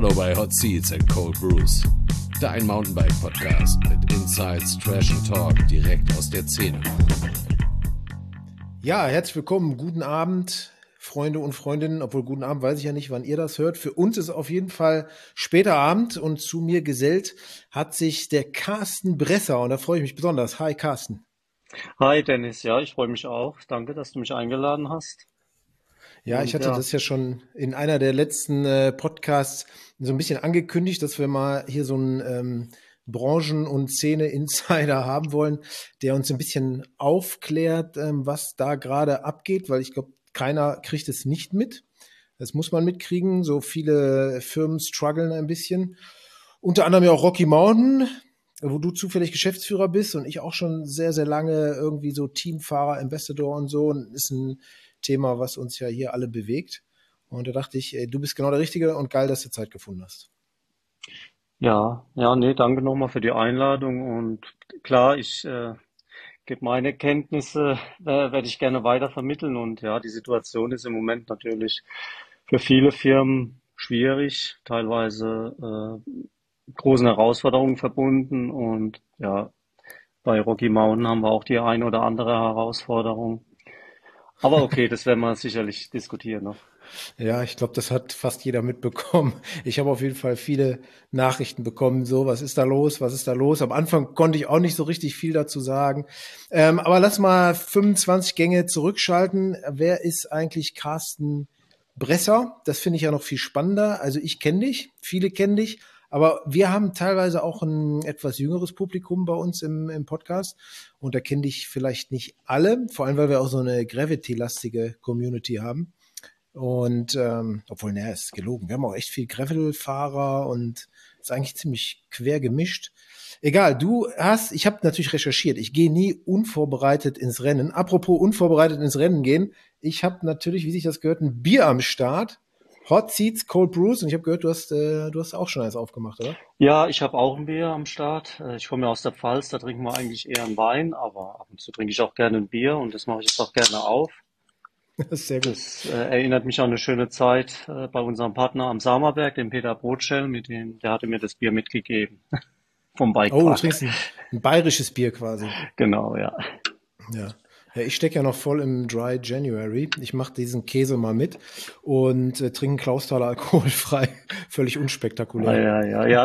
Hallo bei Hot Seats and Cold Brews, dein Mountainbike-Podcast mit Insights, Trash and Talk direkt aus der Szene. Ja, herzlich willkommen, guten Abend, Freunde und Freundinnen, obwohl guten Abend weiß ich ja nicht, wann ihr das hört. Für uns ist auf jeden Fall später Abend und zu mir gesellt hat sich der Carsten Bresser und da freue ich mich besonders. Hi Carsten. Hi Dennis, ja, ich freue mich auch. Danke, dass du mich eingeladen hast. Ja, ich Und hatte ja, das ja schon in einer der letzten Podcasts so ein bisschen angekündigt, dass wir mal hier so einen Branchen- und Szene-Insider haben wollen, der uns ein bisschen aufklärt, was da gerade abgeht, weil ich glaube, keiner kriegt es nicht mit. Das muss man mitkriegen. So viele Firmen strugglen ein bisschen. Unter anderem ja auch Rocky Mountain, wo du zufällig Geschäftsführer bist und ich auch schon sehr, sehr lange irgendwie so Teamfahrer, Ambassador und so. Und ist ein Thema, was uns ja hier alle bewegt. Und da dachte ich, du bist genau der Richtige und geil, dass du Zeit gefunden hast. nee, danke nochmal für die Einladung. Und klar, ich gebe meine Kenntnisse, werde ich gerne weiter vermitteln. Und ja, die Situation ist im Moment natürlich für viele Firmen schwierig, teilweise großen Herausforderungen verbunden. Und ja, bei Rocky Mountain haben wir auch die ein oder andere Herausforderung. Aber okay, das werden wir sicherlich diskutieren noch. Ja, ich glaube, das hat fast jeder mitbekommen. Ich habe auf jeden Fall viele Nachrichten bekommen. So, was ist da los? Was ist da los? Am Anfang konnte ich auch nicht so richtig viel dazu sagen. Aber lass mal 25 Gänge zurückschalten. Wer ist eigentlich Carsten Bresser? Das finde ich ja noch viel spannender. Also ich kenne dich, viele kennen dich. Aber wir haben teilweise auch ein etwas jüngeres Publikum bei uns im Podcast. Und da kenne dich vielleicht nicht alle. Vor allem, weil wir auch so eine Gravity-lastige Community haben. Und obwohl, naja, ist gelogen. Wir haben auch echt viel Gravel-Fahrer und ist eigentlich ziemlich quer gemischt. Egal, ich habe natürlich recherchiert. Ich gehe nie unvorbereitet ins Rennen. Apropos unvorbereitet ins Rennen gehen. Ich habe natürlich, wie sich das gehört, ein Bier am Start. Hot Seats, Cold Brews. Und ich habe gehört, du hast auch schon eins aufgemacht, oder? Ja, ich habe auch ein Bier am Start. Ich komme ja aus der Pfalz, da trinken wir eigentlich eher einen Wein, aber ab und zu trinke ich auch gerne ein Bier und das mache ich jetzt auch gerne auf. Das ist sehr gut. Das erinnert mich an eine schöne Zeit bei unserem Partner am Samerberg, dem Peter Brotschell, der hatte mir das Bier mitgegeben vom Oh, du Bikepark. trinkst ein bayerisches Bier quasi. Genau, ja. Ja. Ja, ich stecke ja noch voll im Dry January. Ich mache diesen Käse mal mit und trinke einen Klausthaler alkoholfrei. Völlig Ah, unspektakulär.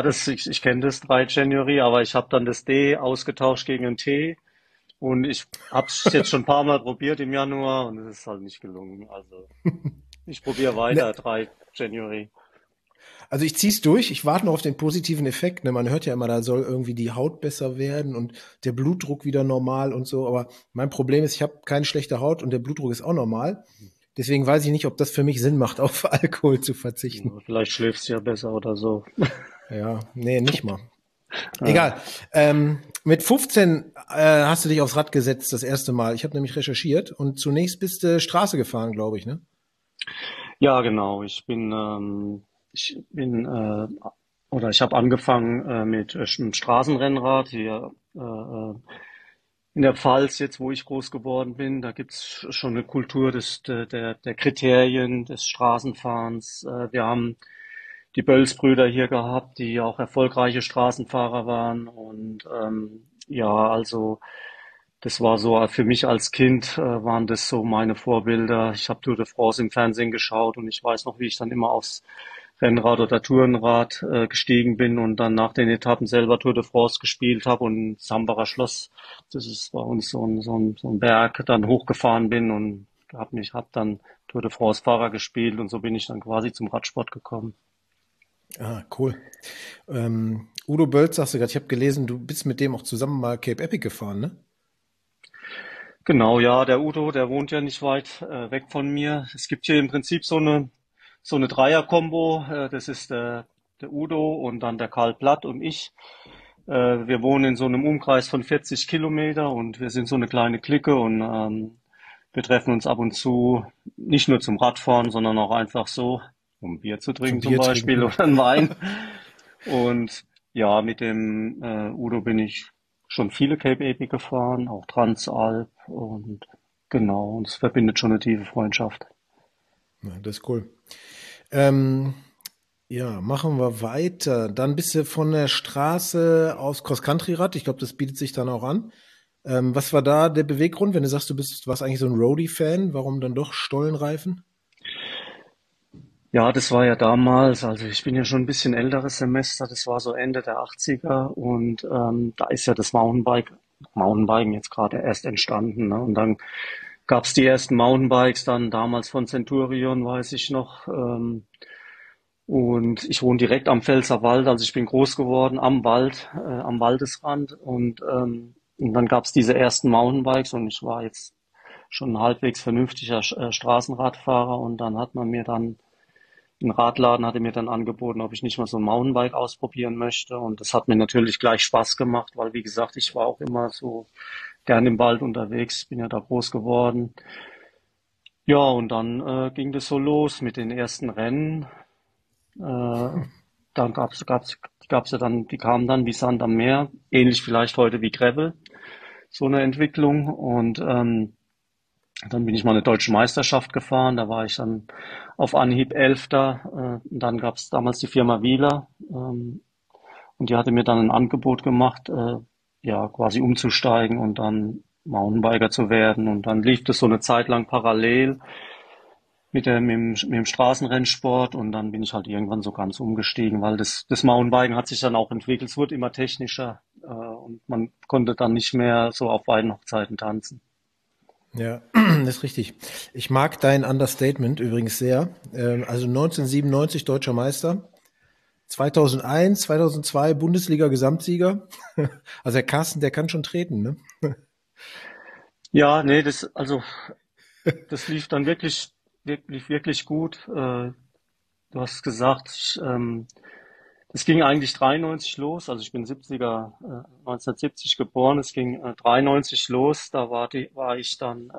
ich kenne das 3 January, aber ich habe dann das D ausgetauscht gegen einen T und ich habe es jetzt schon ein paar Mal probiert im Januar und es ist halt nicht gelungen. Also ich probiere Ne, weiter, 3 January. also ich ziehe es durch. Ich warte noch auf den positiven Effekt. Ne, man hört ja immer, da soll irgendwie die Haut besser werden und der Blutdruck wieder normal und so. Aber mein Problem ist, ich habe keine schlechte Haut und der Blutdruck ist auch normal. Deswegen weiß ich nicht, ob das für mich Sinn macht, auf Alkohol zu verzichten. Ja, vielleicht schläfst du ja besser oder so. Ja, nee, nicht mal. Ja, Egal. Mit 15 hast du dich aufs Rad gesetzt das erste Mal. Ich habe nämlich recherchiert und zunächst bist du Straße gefahren, glaube ich, ne? ja, genau. Ich habe angefangen mit einem Straßenrennrad hier in der Pfalz, jetzt wo ich groß geworden bin. Da gibt's schon eine Kultur der Kriterien des Straßenfahrens. Wir haben die Bölls-Brüder hier gehabt, die auch erfolgreiche Straßenfahrer waren. Und ja, also das war so für mich als Kind, waren das so meine Vorbilder. Ich habe Tour de France im Fernsehen geschaut und ich weiß noch, wie ich dann immer aufs Rennrad oder Tourenrad gestiegen bin und dann nach den Etappen selber Tour de France gespielt habe und Sambacher Schloss, das ist bei uns so ein Berg, dann hochgefahren bin und hab dann Tour de France Fahrer gespielt und so bin ich dann quasi zum Radsport gekommen. Ah, cool. Udo Bölz, sagst du gerade, ich habe gelesen, du bist mit dem auch zusammen mal Cape Epic gefahren, ne? Genau, ja, der Udo, der wohnt ja nicht weit weg von mir. Es gibt hier im Prinzip so eine Dreier-Kombo. Das ist der Udo und dann der Karl Platt und ich. Wir wohnen in so einem Umkreis von 40 Kilometer und wir sind so eine kleine Clique und wir treffen uns ab und zu nicht nur zum Radfahren, sondern auch einfach so, um Bier zu Zum trinken zum Bier Beispiel trinken. oder einen Wein. Und ja, mit dem Udo bin ich schon viele Cape Epic gefahren, auch Transalp und genau, und es verbindet schon eine tiefe Freundschaft. Ja, das ist cool. Ähm, Ja, machen wir weiter. Dann bist du von der Straße aufs Cross-Country-Rad. Ich glaube, das bietet sich dann auch an. Was war da der Beweggrund, wenn du sagst, warst eigentlich so ein Roadie-Fan? Warum dann doch Stollenreifen? Ja, das war ja damals, also ich bin ja schon ein bisschen älteres Semester, das war so Ende der 80er und da ist ja das Mountainbiken jetzt gerade erst entstanden. Ne? Und dann gab's die ersten Mountainbikes dann damals von Centurion, weiß ich noch. Und ich wohne direkt am Pfälzerwald, also ich bin groß geworden am Wald, am Waldesrand. Und dann gab's diese ersten Mountainbikes und ich war jetzt schon ein halbwegs vernünftiger Straßenradfahrer und dann hat man mir dann ein Radladen hatte mir dann angeboten, ob ich nicht mal so ein Mountainbike ausprobieren möchte. Und das hat mir natürlich gleich Spaß gemacht, weil, wie gesagt, ich war auch immer so gern im Wald unterwegs, bin ja da groß geworden. Ja, und dann ging das so los mit den ersten Rennen. Äh, dann gab's ja dann, die kamen dann wie Sand am Meer, ähnlich vielleicht heute wie Gravel, so eine Entwicklung. Und dann bin ich mal eine deutsche Meisterschaft gefahren, da war ich dann auf Anhieb Elfter. Und dann gab es damals die Firma Wieler und die hatte mir dann ein Angebot gemacht, ja, quasi umzusteigen und dann Mountainbiker zu werden. Und dann lief das so eine Zeit lang parallel mit dem Straßenrennsport und dann bin ich halt irgendwann so ganz umgestiegen, weil das Mountainbiken hat sich dann auch entwickelt. Es wurde immer technischer und man konnte dann nicht mehr so auf beiden Hochzeiten tanzen. Ja, das ist richtig. Ich mag dein Understatement übrigens sehr. Also 1997 deutscher Meister, 2001, 2002 Bundesliga-Gesamtsieger. Also der Carsten, der kann schon treten, ne? Ja, nee, das lief dann wirklich gut. Du hast gesagt, das ging eigentlich 93 los. Also ich bin 1970 geboren. Es ging 93 los. Da war ich dann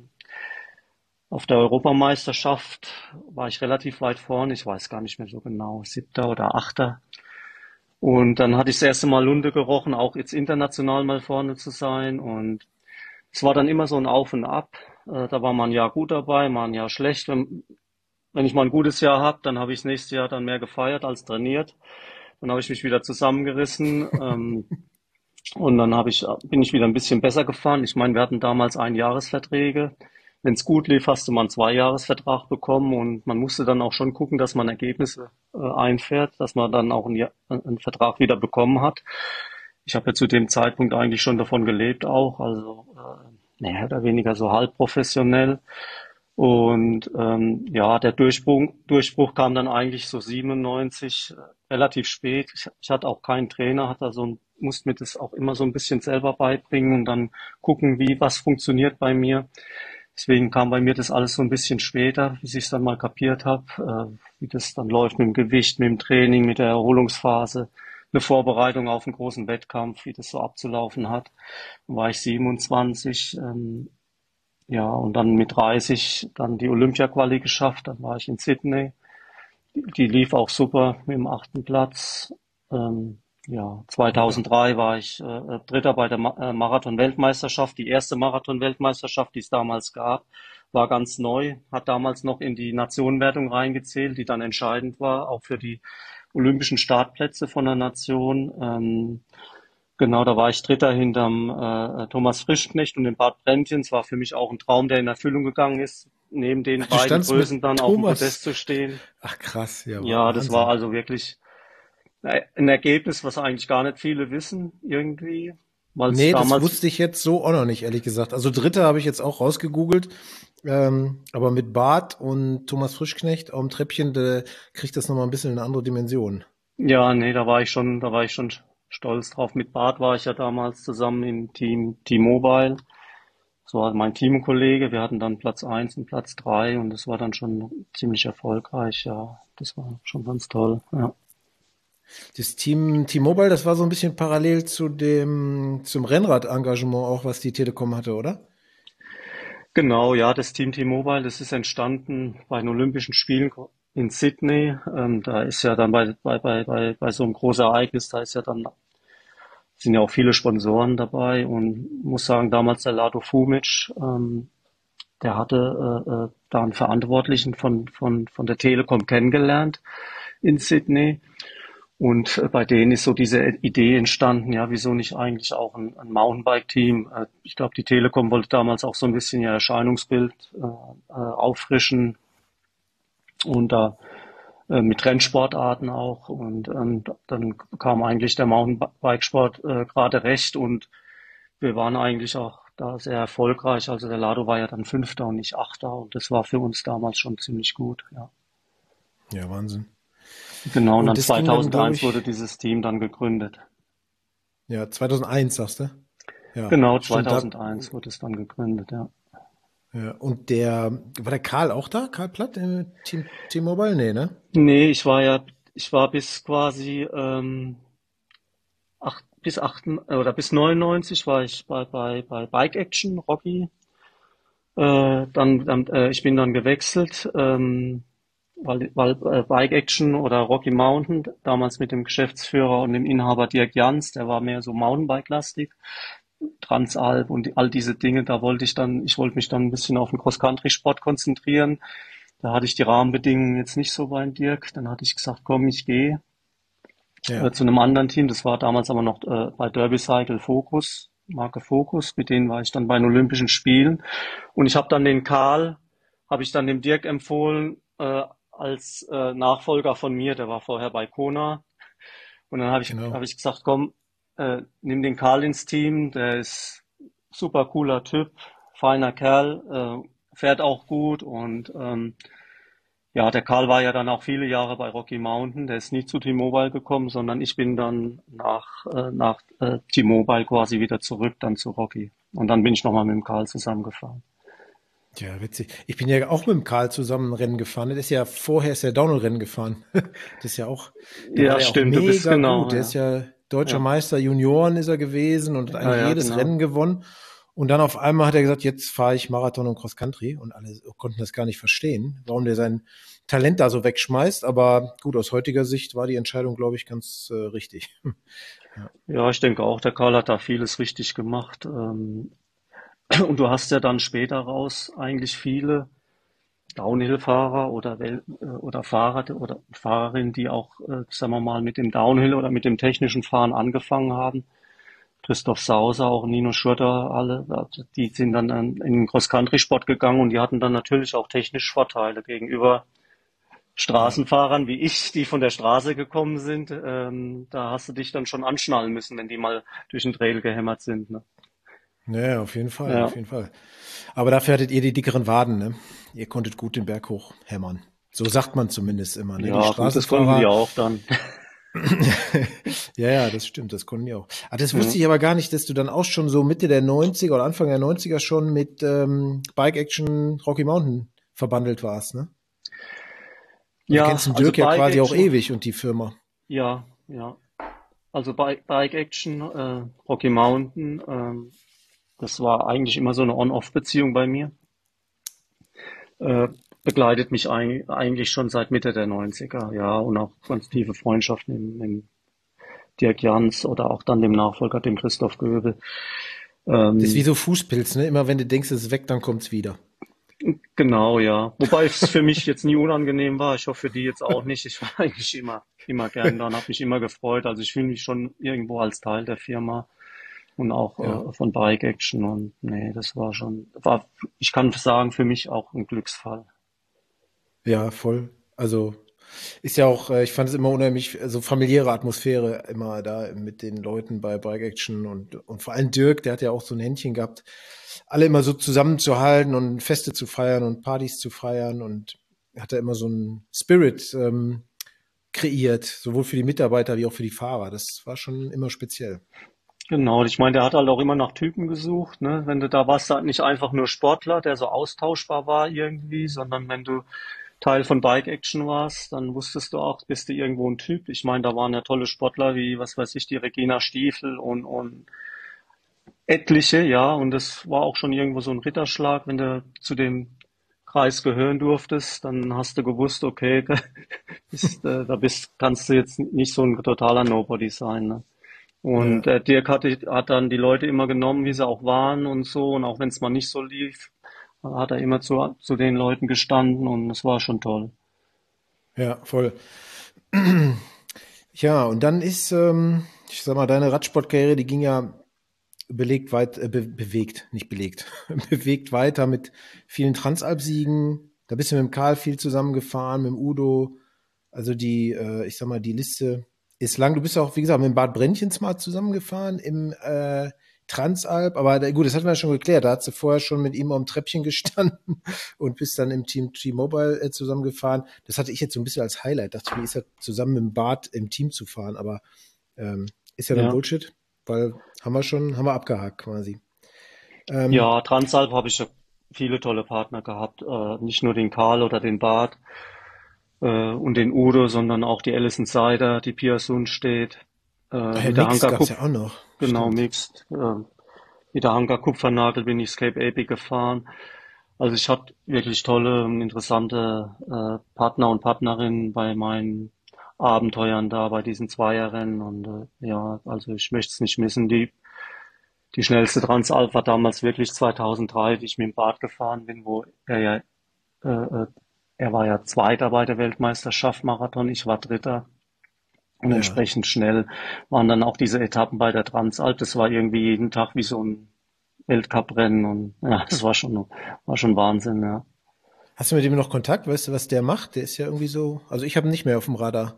auf der Europameisterschaft, war ich relativ weit vorne. Ich weiß gar nicht mehr so genau, siebter oder achter. Und dann hatte ich das erste Mal Lunte gerochen, auch jetzt international mal vorne zu sein. Und es war dann immer so ein Auf und Ab. Da war man ein Jahr gut dabei, mal ein Jahr schlecht. Wenn ich mal ein gutes Jahr habe, dann habe ich das nächste Jahr dann mehr gefeiert als trainiert. Dann habe ich mich wieder zusammengerissen und dann bin ich wieder ein bisschen besser gefahren. Ich meine, wir hatten damals Einjahresverträge. Wenn es gut lief, hast du mal einen Zweijahresvertrag bekommen und man musste dann auch schon gucken, dass man Ergebnisse einfährt, dass man dann auch einen Vertrag wieder bekommen hat. Ich habe ja zu dem Zeitpunkt eigentlich schon davon gelebt auch, also mehr oder weniger so halb professionell. Und ja, der Durchbruch kam dann eigentlich so 97, relativ spät. Ich hatte auch keinen Trainer, musste mir das auch immer so ein bisschen selber beibringen und dann gucken, was funktioniert bei mir. Deswegen kam bei mir das alles so ein bisschen später, bis ich es dann mal kapiert habe, wie das dann läuft mit dem Gewicht, mit dem Training, mit der Erholungsphase, eine Vorbereitung auf einen großen Wettkampf, wie das so abzulaufen hat. Dann war ich 27, ja, und dann mit 30 dann die Olympia-Quali geschafft. Dann war ich in Sydney. Die lief auch super mit dem achten Platz. Ja, Ja. 2003 war ich Dritter bei der Marathon-Weltmeisterschaft. Die erste Marathon-Weltmeisterschaft, die es damals gab, war ganz neu, hat damals noch in die Nationenwertung reingezählt, die dann entscheidend war, auch für die olympischen Startplätze von der Nation. Genau, da war ich Dritter hinterm Thomas Frischknecht und dem Bart Brentjen. Es war für mich auch ein Traum, der in Erfüllung gegangen ist, neben den Ach, du beiden standst mit Größen dann auf dem Podest Thomas. zu stehen. Ach krass, ja, Ja, das war Wahnsinn. also wirklich ein Ergebnis, was eigentlich gar nicht viele wissen, irgendwie, weil es Nee, das damals, wusste ich jetzt so auch noch nicht, ehrlich gesagt. Also Dritte habe ich jetzt auch rausgegoogelt. Aber mit Bart und Thomas Frischknecht auf dem Treppchen, da kriegt das nochmal ein bisschen eine andere Dimension. ja, nee, da war ich schon stolz drauf. Mit Bart war ich ja damals zusammen im Team T-Mobile. Das war mein Teamkollege. Wir hatten dann Platz eins und Platz 3 und das war dann schon ziemlich erfolgreich. Ja, das war schon ganz toll. Ja. Das Team T-Mobile, das war so ein bisschen parallel zum Rennrad-Engagement auch, was die Telekom hatte, oder? Genau, ja, das Team T-Mobile, das ist entstanden bei den Olympischen Spielen in Sydney. Da ist ja dann bei so einem großen Ereignis, da sind ja auch viele Sponsoren dabei und muss sagen, damals der Lado Fumic, der hatte da einen Verantwortlichen von der Telekom kennengelernt in Sydney. Und bei denen ist so diese Idee entstanden, ja, wieso nicht eigentlich auch ein Mountainbike-Team? Ich glaube, die Telekom wollte damals auch so ein bisschen ihr Erscheinungsbild auffrischen und da mit Rennsportarten auch. Und dann kam eigentlich der Mountainbikesport gerade recht und wir waren eigentlich auch da sehr erfolgreich. Also der Lado war ja dann Fünfter und nicht Achter und das war für uns damals schon ziemlich gut, ja. Ja, Wahnsinn. Genau, und Und dann das ging dann, glaube 2001 wurde ich, dieses Team dann gegründet. ja, 2001, sagst du? Ja, Genau, stimmt. 2001 wurde es dann gegründet, ja. Ja, und war der Karl auch da? Karl Platt, Team T-Mobile? Nee, ne? Nee, ich war bis quasi bis 99 war ich bei Bike Action, Rocky. Ich bin dann gewechselt, weil Bike Action oder Rocky Mountain, damals mit dem Geschäftsführer und dem Inhaber Dirk Jans, der war mehr so Mountainbike-lastig, Transalp und all diese Dinge, ich wollte mich dann ein bisschen auf den Cross-Country-Sport konzentrieren. Da hatte ich die Rahmenbedingungen jetzt nicht so beim Dirk. Dann hatte ich gesagt, komm, ich gehe Ja, zu einem anderen Team. Das war damals aber noch bei Derby Cycle Focus, Marke Focus. Mit denen war ich dann bei den Olympischen Spielen. Und ich habe dann habe ich dann dem Dirk empfohlen als Nachfolger von mir. Der war vorher bei Kona. Und dann genau. hab ich gesagt, komm, nimm den Karl ins Team. Der ist super cooler Typ, feiner Kerl, fährt auch gut und ja, der Karl war ja dann auch viele Jahre bei Rocky Mountain. Der ist nie zu T-Mobile gekommen, sondern ich bin dann nach T-Mobile quasi wieder zurück dann zu Rocky. Und dann bin ich nochmal mit dem Karl zusammengefahren. Ja, witzig. Ich bin ja auch mit dem Karl zusammen ein Rennen gefahren. Vorher ist er Downhill-Rennen gefahren. Das ist ja auch, da war Ja, der auch stimmt, du bist mega genau, gut. Der ist ja. ja deutscher Ja, Meister Junioren ist er gewesen und hat ja, eigentlich ja, jedes genau. Rennen gewonnen. Und dann auf einmal hat er gesagt, jetzt fahre ich Marathon und Cross Country und alle konnten das gar nicht verstehen, warum der sein Talent da so wegschmeißt. Aber gut, aus heutiger Sicht war die Entscheidung, glaube ich, ganz richtig. Ja, Ja, ich denke auch, der Karl hat da vieles richtig gemacht. Und du hast ja dann später raus eigentlich viele Downhill-Fahrer oder Fahrer oder Fahrerinnen, die auch, sagen wir mal, mit dem Downhill oder mit dem technischen Fahren angefangen haben. Christoph Sauser, auch Nino Schurter, alle, die sind dann in den Cross-Country-Sport gegangen und die hatten dann natürlich auch technisch Vorteile gegenüber ja, Straßenfahrern wie ich, die von der Straße gekommen sind. Da hast du dich dann schon anschnallen müssen, wenn die mal durch den Trail gehämmert sind, ne? ja, auf jeden Fall, auf Ja, jeden Fall. Aber dafür hattet ihr die dickeren Waden, ne? Ihr konntet gut den Berg hoch hämmern. So sagt man zumindest immer, ne? Die ja, gut, das konnten die Straßenfahrer, auch dann. ja, ja, das stimmt, das konnten die auch. Ah, das Ja, wusste ich aber gar nicht, dass du dann auch schon so Mitte der 90er oder Anfang der 90er schon mit Bike Action Rocky Mountain verbandelt warst, ne? Also ja, kennst den also Dirk ja Bike quasi auch Action, ewig und die Firma. ja, ja. Also Bike Action, Rocky Mountain, das war eigentlich immer so eine On-Off-Beziehung bei mir. Äh, Begleitet mich eigentlich schon seit Mitte der 90er, ja, und auch ganz tiefe Freundschaften mit Dirk Jans oder auch dann dem Nachfolger, dem Christoph Göbel. Das ist wie Ähm, so Fußpilz, ne? Immer wenn du denkst, es ist weg, dann kommt's wieder. genau, ja. Wobei es für mich jetzt nie unangenehm war. Ich hoffe für die jetzt auch nicht. Ich war eigentlich immer gern da und habe mich immer gefreut. Also ich fühle mich schon irgendwo als Teil der Firma und Ja, auch von Bike Action. Und nee, ich kann sagen, für mich auch ein Glücksfall. ja, voll. Also ist ja auch, ich fand es immer unheimlich, so familiäre Atmosphäre immer da mit den Leuten bei Bike Action und vor allem Dirk, der hat ja auch so ein Händchen gehabt, alle immer so zusammenzuhalten und Feste zu feiern und Partys zu feiern und hat da immer so einen Spirit kreiert, sowohl für die Mitarbeiter wie auch für die Fahrer. Das war schon immer speziell. Genau, ich meine, der hat halt auch immer nach Typen gesucht, ne? Wenn du da warst, halt nicht einfach nur Sportler, der so austauschbar war irgendwie, sondern wenn du Teil von Bike Action warst, dann wusstest du auch, bist du irgendwo ein Typ. Ich meine, da waren ja tolle Sportler wie, was weiß ich, die Regina Stiefel und etliche, ja, und das war auch schon irgendwo so ein Ritterschlag, wenn du zu dem Kreis gehören durftest, dann hast du gewusst, okay, kannst du jetzt nicht so ein totaler Nobody sein, ne? Und Ja, Dirk hat dann die Leute immer genommen, wie sie auch waren und so. Und auch wenn es mal nicht so lief, hat er immer zu den Leuten gestanden und es war schon toll. ja, voll. Ja, und dann ist, ich sag mal, deine Radsportkarriere, die ging ja bewegt, nicht belegt, bewegt weiter mit vielen Transalpsiegen. Da bist du mit dem Karl viel zusammengefahren, mit dem Udo. Also ich sag mal, die Liste ist lang. Du bist auch, wie gesagt, mit dem Bad Brändchens mal zusammengefahren im Transalp. Aber gut, das hatten wir ja schon geklärt. Da hast du vorher schon mit ihm am Treppchen gestanden und bist dann im Team T-Mobile zusammengefahren. Das hatte ich jetzt so ein bisschen als Highlight. Dachte ich, wie ist das zusammen mit dem Bad im Team zu fahren? Aber ist ja dann Ja. Bullshit, weil haben wir abgehakt quasi. Ähm, Ja, Transalp habe ich ja viele tolle Partner gehabt. Nicht nur den Karl oder den Bart und den Udo, sondern auch die Alison Seider, die Pia Sundstedt, ach ja, mit der Mix Hanka gab's Kupf, ja auch noch. genau, Stimmt. Mixed. Mit der Hanka Kupfernagel bin ich Scape Epic gefahren. Also ich hatte wirklich tolle und interessante Partner und Partnerinnen bei meinen Abenteuern da, bei diesen Zweierrennen. Und ja, also ich möchte es nicht missen. Die schnellste Transalp war damals wirklich 2003, die ich mit dem Bart gefahren bin, wo er ja, äh, er war ja Zweiter bei der Weltmeisterschaft Marathon, ich war Dritter. Und Ja, entsprechend schnell waren dann auch diese Etappen bei der Transalp. Das war irgendwie jeden Tag wie so ein Weltcuprennen und ja, das war schon Wahnsinn, ja. hast du mit ihm noch Kontakt? Weißt du, was der macht? Der ist ja irgendwie so, also ich habe ihn nicht mehr auf dem Radar.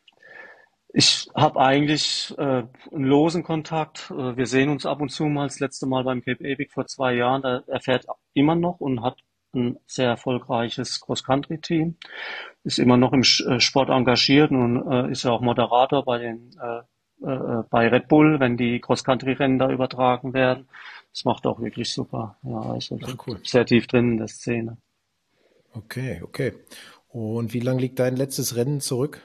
Ich habe eigentlich einen losen Kontakt. Wir sehen uns ab und zu mal. Das letzte Mal beim Cape Epic vor 2 Jahren. Er fährt immer noch und hat ein sehr erfolgreiches Cross-Country-Team. Ist immer noch im Sport engagiert und ist ja auch Moderator bei Red Bull, wenn die Cross-Country-Rennen da übertragen werden. Das macht auch wirklich super. Ja, also Ach cool. sehr tief drin in der Szene. Okay, okay. Und wie lang liegt dein letztes Rennen zurück?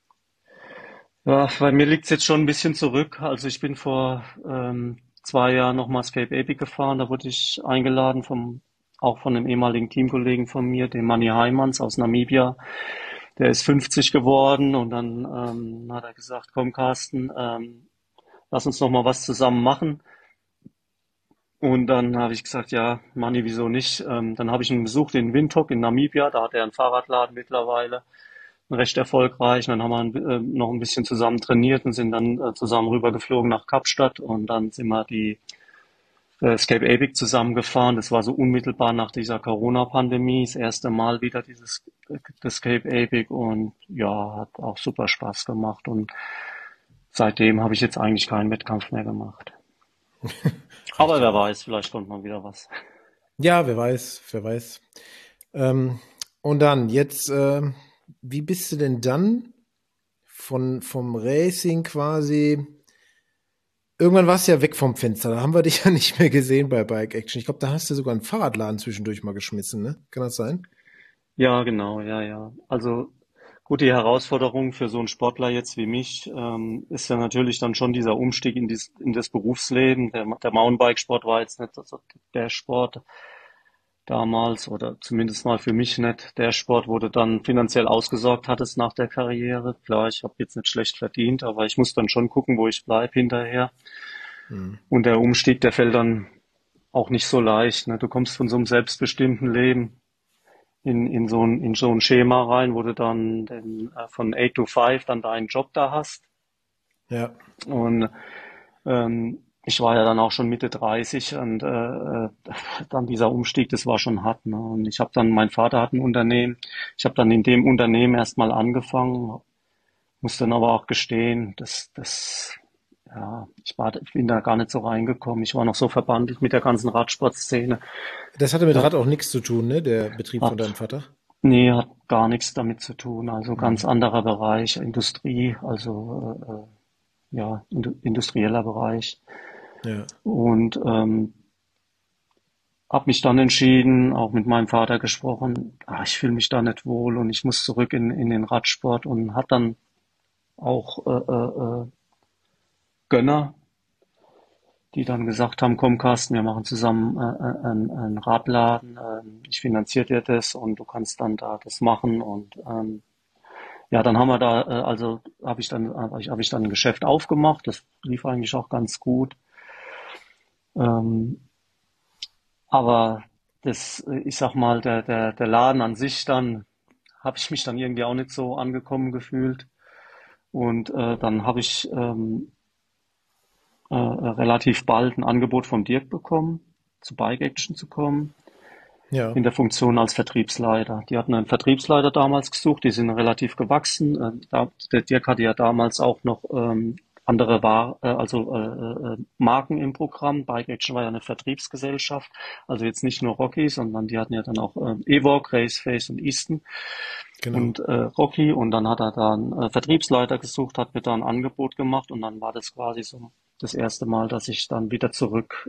Ja, bei mir liegt's jetzt schon ein bisschen zurück. Also ich bin vor 2 Jahren nochmal Cape Epic gefahren. Da wurde ich eingeladen auch von einem ehemaligen Teamkollegen von mir, dem Manny Heimans aus Namibia. Der ist 50 geworden und dann hat er gesagt, komm Carsten, lass uns noch mal was zusammen machen. Und dann habe ich gesagt, ja, Manni, wieso nicht? Dann habe ich ihn besucht in Windhoek in Namibia. Da hat er einen Fahrradladen mittlerweile, recht erfolgreich. Und dann haben wir noch ein bisschen zusammen trainiert und sind dann zusammen rübergeflogen nach Kapstadt. Und dann sind wir die Scape Epic zusammengefahren. Das war so unmittelbar nach dieser Corona-Pandemie. Das erste Mal wieder das Scape Epic. Und ja, hat auch super Spaß gemacht. Und seitdem habe ich jetzt eigentlich keinen Wettkampf mehr gemacht. Reicht Aber ja wer auch. weiß, vielleicht kommt mal wieder was. Ja, wer weiß, wer weiß. Ähm, und dann, jetzt, wie bist du denn dann vom Racing quasi? Irgendwann warst du ja weg vom Fenster, da haben wir dich ja nicht mehr gesehen bei Bike Action. Ich glaube, da hast du sogar einen Fahrradladen zwischendurch mal geschmissen, ne? Kann das sein? Ja, genau, ja, ja. Also gut, die Herausforderung für so einen Sportler jetzt wie mich ist ja natürlich dann schon dieser Umstieg in das Berufsleben. Der Mountainbikesport war jetzt nicht so der Sport damals oder zumindest mal für mich nicht der Sport, wo du dann finanziell ausgesorgt hattest nach der Karriere. Klar, ich habe jetzt nicht schlecht verdient, aber ich muss dann schon gucken, wo ich bleib hinterher. Hm. Und der Umstieg, der fällt dann auch nicht so leicht. Ne? Du kommst von so einem selbstbestimmten Leben in so ein Schema rein, wo du dann von 8 to 5 dann deinen Job da hast. Ja, Und ich war ja dann auch schon Mitte 30 und dann dieser Umstieg, das war schon hart. Ne? Und mein Vater hat ein Unternehmen, ich habe dann in dem Unternehmen erstmal angefangen, muss dann aber auch gestehen, ja, ich bin da gar nicht so reingekommen. Ich war noch so verbandelt mit der ganzen Radsportszene. das hatte mit Da Rad auch nichts zu tun, ne? Der Betrieb von deinem hat Vater. Nee, hat gar nichts damit zu tun. Also Hm. ganz anderer Bereich, Industrie, also ja, industrieller Bereich. Ja. Und habe mich dann entschieden, auch mit meinem Vater gesprochen, ich fühle mich da nicht wohl und ich muss zurück in den Radsport und hat dann auch Gönner, die dann gesagt haben, komm Carsten, wir machen zusammen einen Radladen, ich finanziere dir das und du kannst dann da das machen und ja, dann haben wir da, also habe ich dann ein Geschäft aufgemacht. Das lief eigentlich auch ganz gut. Ähm, aber ich sag mal, der Laden an sich dann, habe ich mich dann irgendwie auch nicht so angekommen gefühlt. Und dann habe ich relativ bald ein Angebot vom Dirk bekommen, zu Bike Action zu kommen, Ja, in der Funktion als Vertriebsleiter. Die hatten einen Vertriebsleiter damals gesucht, die sind relativ gewachsen. Der Dirk hatte ja damals auch noch andere Marken im Programm. Bike Action war ja eine Vertriebsgesellschaft, also jetzt nicht nur Rocky, sondern die hatten ja dann auch Evoque, Raceface und Easton genau. und Rocky. Und dann hat er da einen Vertriebsleiter gesucht, hat mir da ein Angebot gemacht und dann war das quasi so das erste Mal, dass ich dann wieder zurück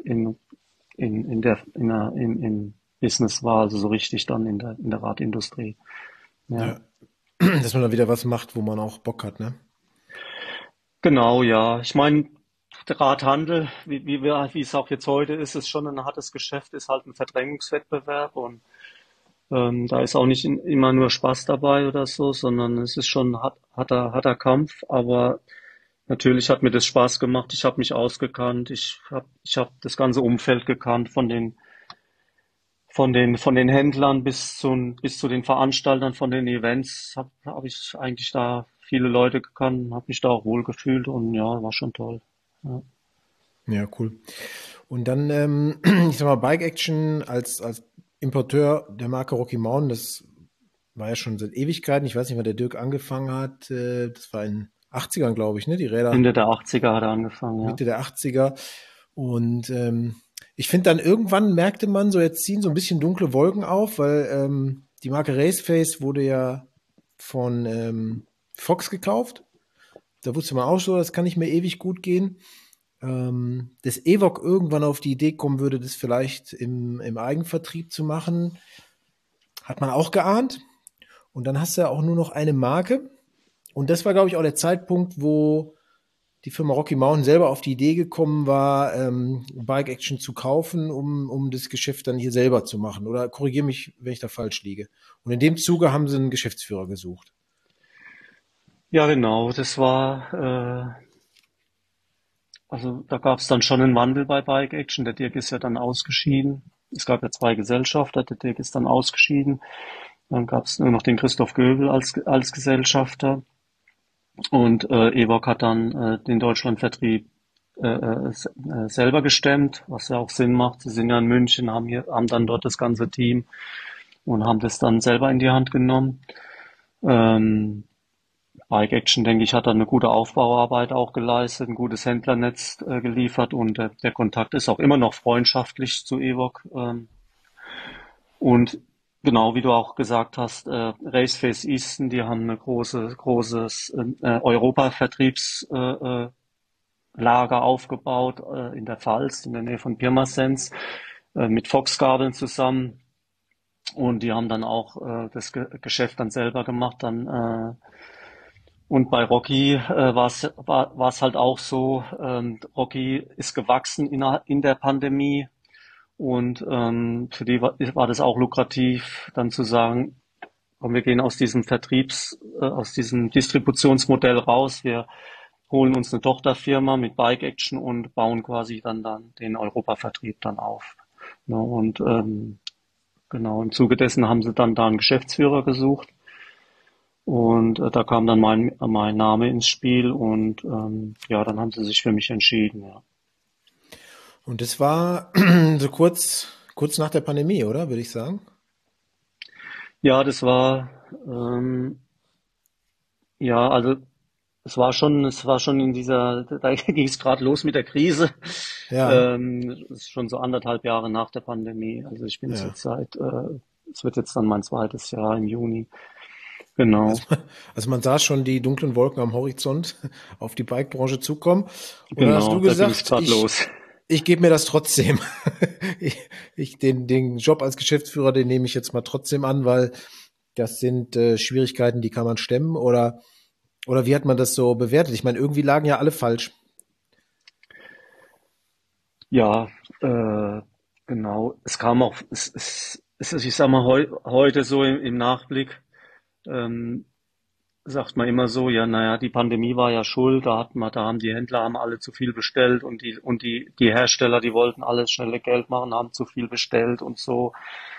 im Business war, also so richtig dann in der Radindustrie. Ja. Ja. Dass man da wieder was macht, wo man auch Bock hat, ne? Genau, ja. Ich meine, der Radhandel, wie es auch jetzt heute ist, ist schon ein hartes Geschäft, ist halt ein Verdrängungswettbewerb und da ist auch nicht immer nur Spaß dabei oder so, sondern es ist schon harter Kampf, aber natürlich hat mir das Spaß gemacht. Ich habe mich ausgekannt, ich hab das ganze Umfeld gekannt, von den Händlern bis zu den Veranstaltern von den Events hab ich eigentlich da viele Leute gekannt, habe mich da auch wohl gefühlt und ja, war schon toll. Ja. Ja, cool. Und dann, ich sag mal, Bike Action als Importeur der Marke Rocky Mountain, das war ja schon seit Ewigkeiten. Ich weiß nicht, wann der Dirk angefangen hat. Das war in den 80ern, glaube ich, ne? Die Räder Ende der 80er hat er angefangen, ja. Mitte der 80er. Und ich finde dann irgendwann merkte man so, jetzt ziehen so ein bisschen dunkle Wolken auf, weil die Marke Raceface wurde ja von Fox gekauft. Da wusste man auch so, das kann nicht mehr ewig gut gehen. Dass Evoque irgendwann auf die Idee kommen würde, das vielleicht im Eigenvertrieb zu machen, hat man auch geahnt. Und dann hast du ja auch nur noch eine Marke. Und das war, glaube ich, auch der Zeitpunkt, wo die Firma Rocky Mountain selber auf die Idee gekommen war, Bike Action zu kaufen, um das Geschäft dann hier selber zu machen. Oder korrigiere mich, wenn ich da falsch liege. Und in dem Zuge haben sie einen Geschäftsführer gesucht. Ja, genau, also da gab es dann schon einen Wandel bei Bike Action. Der Dirk ist ja dann ausgeschieden. Es gab ja zwei Gesellschafter, der Dirk ist dann ausgeschieden. Dann gab es nur noch den Christoph Göbel als Gesellschafter. Und Evoque hat dann den Deutschlandvertrieb selber gestemmt, was ja auch Sinn macht. Sie sind ja in München, haben dann dort das ganze Team und haben das dann selber in die Hand genommen. Ähm, Bike Action, denke ich, hat da eine gute Aufbauarbeit auch geleistet, ein gutes Händlernetz geliefert und der Kontakt ist auch immer noch freundschaftlich zu Evoque. Und genau wie du auch gesagt hast, Raceface Easton, die haben eine großes Europa-Vertriebslager aufgebaut in der Pfalz, in der Nähe von Pirmasens, mit Fox-Gabeln zusammen. Und die haben dann auch das Geschäft dann selber gemacht. Und bei Rocky war es halt auch so, Rocky ist gewachsen in der Pandemie und für die war das auch lukrativ, dann zu sagen, komm, wir gehen aus diesem Distributionsmodell raus, wir holen uns eine Tochterfirma mit Bike Action und bauen quasi dann den Europavertrieb dann auf. Ne, und genau, im Zuge dessen haben sie dann da einen Geschäftsführer gesucht. Und da kam dann mein Name ins Spiel und ja, dann haben sie sich für mich entschieden, ja. Und das war so kurz nach der Pandemie, oder? Würde ich sagen. Ja, das war ja, also es war schon da ging es gerade los mit der Krise. Ja, Es ist schon so 1,5 Jahre nach der Pandemie. Also ich bin es ja. jetzt es wird jetzt dann mein zweites Jahr im Juni. Genau, Also man sah schon die dunklen Wolken am Horizont auf die Bike-Branche zukommen. Und dann hast genau, du da ging es gesagt, gerade los. ich gebe mir das trotzdem. Den Job als Geschäftsführer, den nehme ich jetzt mal trotzdem an, weil das sind Schwierigkeiten, die kann man stemmen. Oder wie hat man das so bewertet? Ich meine, irgendwie lagen ja alle falsch. Ja, genau. Es kam auch, es ist, ich sag mal, heute so im Nachblick, ähm, sagt man immer so, ja, naja, die Pandemie war ja schuld, da haben die Händler haben alle zu viel bestellt und die Hersteller, die wollten alles schnelle Geld machen, haben zu viel bestellt und so.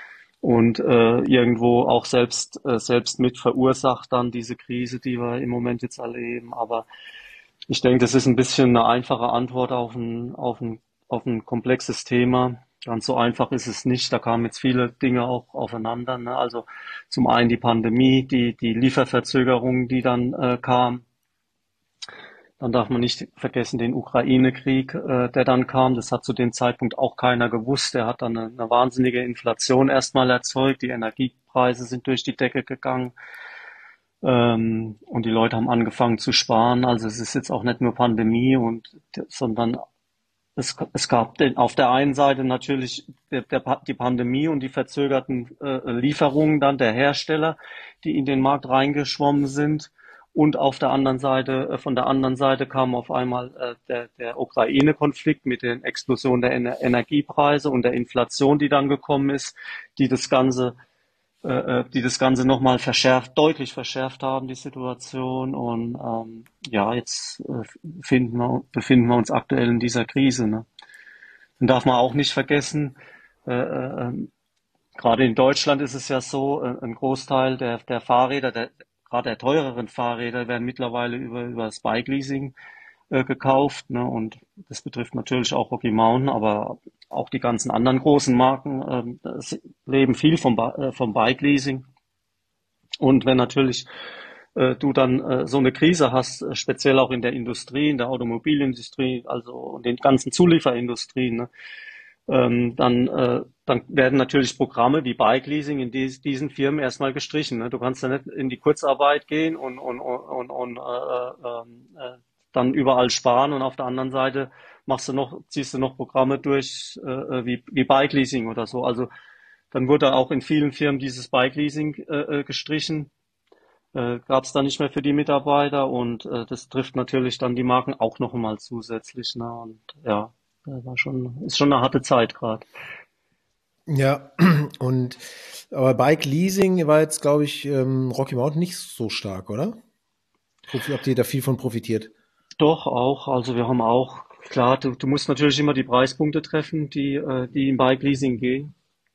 und irgendwo auch selbst mit verursacht dann diese Krise, die wir im Moment jetzt erleben. Aber ich denke, das ist ein bisschen eine einfache Antwort auf ein komplexes Thema. Ganz so einfach ist es nicht. Da kamen jetzt viele Dinge auch aufeinander, ne? Also zum einen die Pandemie, die Lieferverzögerung, die dann kam. Dann darf man nicht vergessen den Ukraine-Krieg, der dann kam. Das hat zu dem Zeitpunkt auch keiner gewusst. Der hat dann eine wahnsinnige Inflation erstmal erzeugt. Die Energiepreise sind durch die Decke gegangen. Und die Leute haben angefangen zu sparen. Also es ist jetzt auch nicht nur Pandemie sondern es gab auf der einen Seite natürlich die Pandemie und die verzögerten Lieferungen dann der Hersteller, die in den Markt reingeschwommen sind. Und auf der anderen Seite, von der anderen Seite kam auf einmal der Ukraine-Konflikt mit den Explosionen der Energiepreise und der Inflation, die dann gekommen ist, die das Ganze nochmal deutlich verschärft haben, die Situation. Und ja, jetzt befinden wir uns aktuell in dieser Krise. Ne? Dann darf man auch nicht vergessen, gerade in Deutschland ist es ja so, ein Großteil der Fahrräder, gerade der teureren Fahrräder, werden mittlerweile über das Bike-Leasing gekauft. Ne? Und das betrifft natürlich auch Rocky Mountain, aber auch die ganzen anderen großen Marken leben viel vom Bike-Leasing. Und wenn natürlich du dann so eine Krise hast, speziell auch in der Industrie, in der Automobilindustrie, also den ganzen Zulieferindustrien, ne, dann werden natürlich Programme wie Bike Leasing in diesen Firmen erstmal gestrichen. Ne? Du kannst ja nicht in die Kurzarbeit gehen und dann überall sparen und auf der anderen Seite ziehst du noch Programme durch wie Bike Leasing oder so. Also dann wurde auch in vielen Firmen dieses Bike Leasing gestrichen. Gab es dann nicht mehr für die Mitarbeiter und das trifft natürlich dann die Marken auch noch mal zusätzlich. Ne? Und ja, ist schon eine harte Zeit gerade. Ja, aber Bike Leasing war jetzt, glaube ich, Rocky Mountain nicht so stark, oder? Habt ihr da viel von profitiert? Doch auch. Also wir haben auch, klar, du musst natürlich immer die Preispunkte treffen, die im Bike Leasing gehen.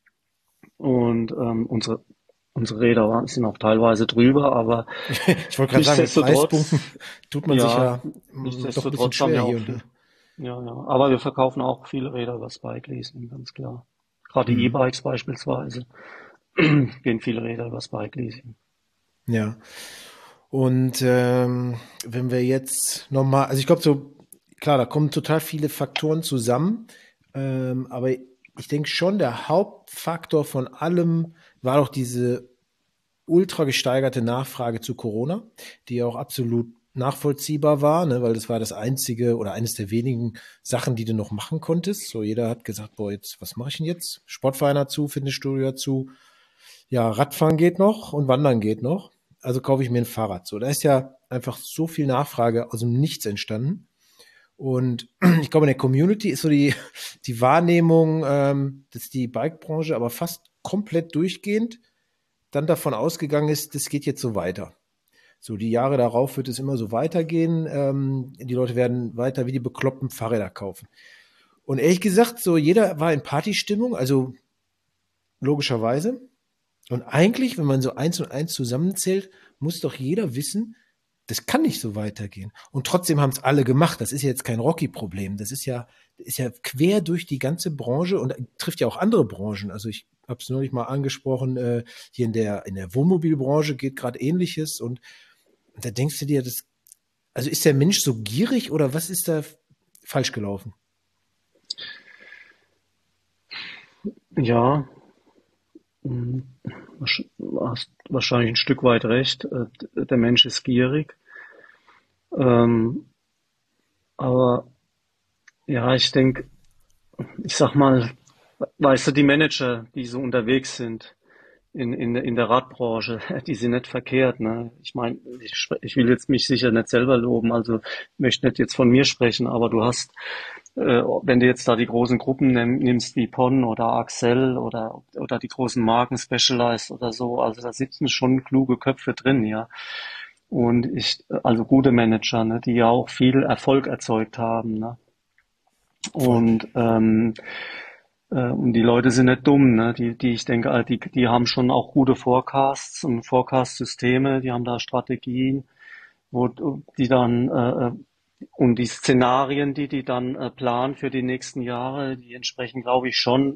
Und unsere Räder sind auch teilweise drüber, aber Ich wollte gerade sagen, mit nichtsdestotrotz, Preispunkten tut man sich ja, ja doch ein bisschen nichtsdestotrotz haben schwer wir hier auch und da. viel. Ja, ja. Aber wir verkaufen auch viele Räder über das Bike Leasing, ganz klar. Gerade die Mhm. E-Bikes beispielsweise gehen viele Räder über das Bike Leasing. Ja. Und wenn wir jetzt nochmal, also ich glaube so, klar, da kommen total viele Faktoren zusammen, aber ich denke schon, der Hauptfaktor von allem war doch diese ultra gesteigerte Nachfrage zu Corona, die auch absolut nachvollziehbar war, ne, weil das war das einzige oder eines der wenigen Sachen, die du noch machen konntest. So jeder hat gesagt, boah, jetzt, was mache ich denn jetzt? Sportverein hat zu, Fitnessstudio hat zu, ja, Radfahren geht noch und Wandern geht noch. Also kaufe ich mir ein Fahrrad. So, da ist ja einfach so viel Nachfrage aus dem Nichts entstanden. Und ich glaube, in der Community ist so die Wahrnehmung, dass die Bike-Branche aber fast komplett durchgehend dann davon ausgegangen ist, das geht jetzt so weiter. So, die Jahre darauf wird es immer so weitergehen. Die Leute werden weiter wie die Bekloppten Fahrräder kaufen. Und ehrlich gesagt, so jeder war in Partystimmung, also logischerweise. Und eigentlich, wenn man so eins und eins zusammenzählt, muss doch jeder wissen, das kann nicht so weitergehen. Und trotzdem haben es alle gemacht. Das ist ja jetzt kein Rocky-Problem. Das ist ja quer durch die ganze Branche und trifft ja auch andere Branchen. Also ich habe es neulich mal angesprochen, hier in der Wohnmobilbranche geht gerade Ähnliches. Und da denkst du dir, also ist der Mensch so gierig oder was ist da falsch gelaufen? Ja, hast wahrscheinlich ein Stück weit recht. Der Mensch ist gierig. Ähm, aber ja, ich sag mal, weißt du, die Manager, die so unterwegs sind in der Radbranche, die sind nicht verkehrt, ne? Ich meine, ich will jetzt mich sicher nicht selber loben, also möchte nicht jetzt von mir sprechen, aber wenn du jetzt da die großen Gruppen nimmst wie PON oder Axel oder die großen Marken Specialized oder so, also da sitzen schon kluge Köpfe drin, ja. Und also gute Manager, ne, die ja auch viel Erfolg erzeugt haben, ne? Voll. Und Und die Leute sind nicht dumm, ne? Ich denke, die haben schon auch gute Forecasts und Forecast-Systeme, die haben da Strategien, wo die dann und die Szenarien, die dann planen für die nächsten Jahre, die entsprechen, glaube ich, schon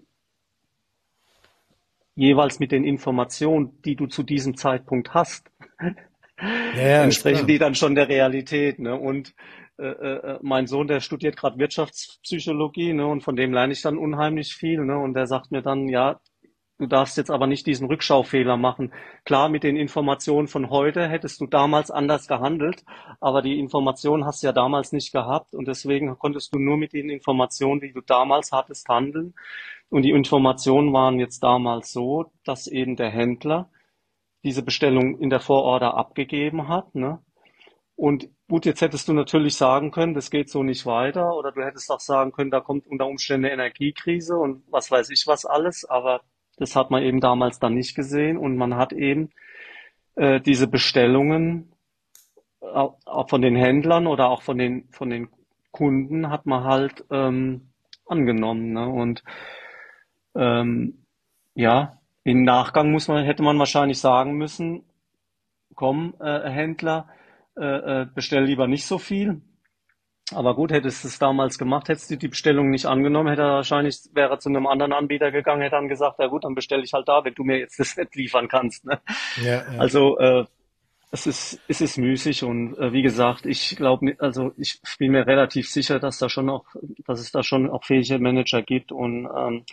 jeweils mit den Informationen, die du zu diesem Zeitpunkt hast, Ja, ja, ist entsprechen klar. die dann schon der Realität, ne? Und mein Sohn, der studiert gerade Wirtschaftspsychologie, ne? Und von dem lerne ich dann unheimlich viel, ne? Und der sagt mir dann, ja, du darfst jetzt aber nicht diesen Rückschaufehler machen. Klar, mit den Informationen von heute hättest du damals anders gehandelt, aber die Informationen hast du ja damals nicht gehabt und deswegen konntest du nur mit den Informationen, die du damals hattest, handeln. Und die Informationen waren jetzt damals so, dass eben der Händler diese Bestellung in der Vororder abgegeben hat, ne? Und gut, jetzt hättest du natürlich sagen können, das geht so nicht weiter, oder du hättest auch sagen können, da kommt unter Umständen eine Energiekrise und was weiß ich was alles, aber das hat man eben damals dann nicht gesehen und man hat eben diese Bestellungen auch von den Händlern oder auch von den Kunden hat man halt angenommen, ne? Und ähm, ja, im Nachgang hätte man wahrscheinlich sagen müssen, komm, Händler, bestell lieber nicht so viel. Aber gut, hättest du es damals gemacht, hättest du die Bestellung nicht angenommen, wäre er zu einem anderen Anbieter gegangen, hätte dann gesagt, ja gut, dann bestelle ich halt da, wenn du mir jetzt das nicht liefern kannst. Ne? Ja, ja. Also es ist müßig und wie gesagt, ich glaube, also ich bin mir relativ sicher, dass es da schon auch fähige Manager gibt und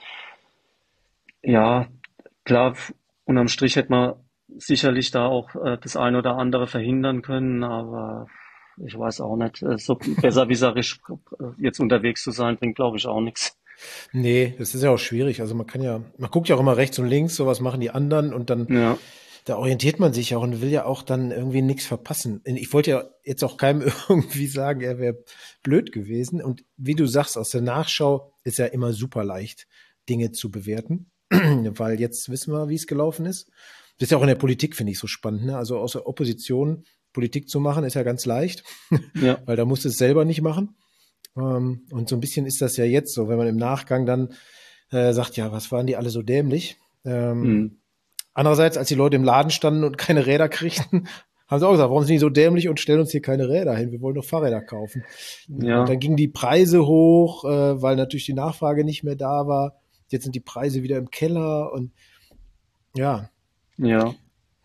ja, klar, unterm Strich hätte man sicherlich da auch das ein oder andere verhindern können, aber ich weiß auch nicht, so besserwisserisch jetzt unterwegs zu sein, bringt glaube ich auch nichts. Nee, das ist ja auch schwierig. Also man guckt ja auch immer rechts und links, so was machen die anderen und dann, Ja, da orientiert man sich auch und will ja auch dann irgendwie nichts verpassen. Ich wollte ja jetzt auch keinem irgendwie sagen, er wäre blöd gewesen. Und wie du sagst, aus der Nachschau ist ja immer super leicht, Dinge zu bewerten, weil jetzt wissen wir, wie es gelaufen ist. Das ist ja auch in der Politik, finde ich, so spannend. Ne? Also aus der Opposition Politik zu machen, ist ja ganz leicht, ja, weil da musst du es selber nicht machen. Und so ein bisschen ist das ja jetzt so, wenn man im Nachgang dann sagt, ja, was waren die alle so dämlich? hm, Andererseits, als die Leute im Laden standen und keine Räder kriegten, haben sie auch gesagt, warum sind die so dämlich und stellen uns hier keine Räder hin? Wir wollen doch Fahrräder kaufen. Und ja, dann gingen die Preise hoch, weil natürlich die Nachfrage nicht mehr da war. Jetzt sind die Preise wieder im Keller und ja, ja,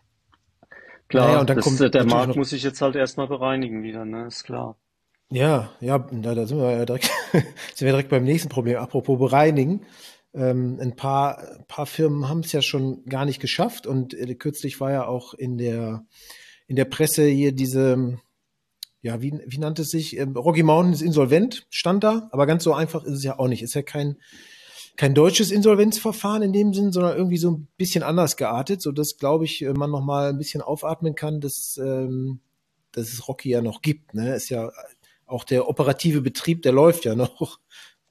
naja, und klar, dann kommt der natürlich Markt noch, muss sich jetzt halt erstmal bereinigen wieder, ne, ist klar. ja, da sind wir ja direkt, sind wir direkt beim nächsten Problem. Apropos bereinigen. Ein paar Firmen haben es ja schon gar nicht geschafft und kürzlich war ja auch in der Presse hier diese, ja, wie nannte es sich? Rocky Mountain ist insolvent, stand da, aber ganz so einfach ist es ja auch nicht. Ist ja kein deutsches Insolvenzverfahren in dem Sinn, sondern irgendwie so ein bisschen anders geartet, sodass, glaube ich, man noch mal ein bisschen aufatmen kann, dass es Rocky ja noch gibt. Ne? Ist ja auch der operative Betrieb, der läuft ja noch.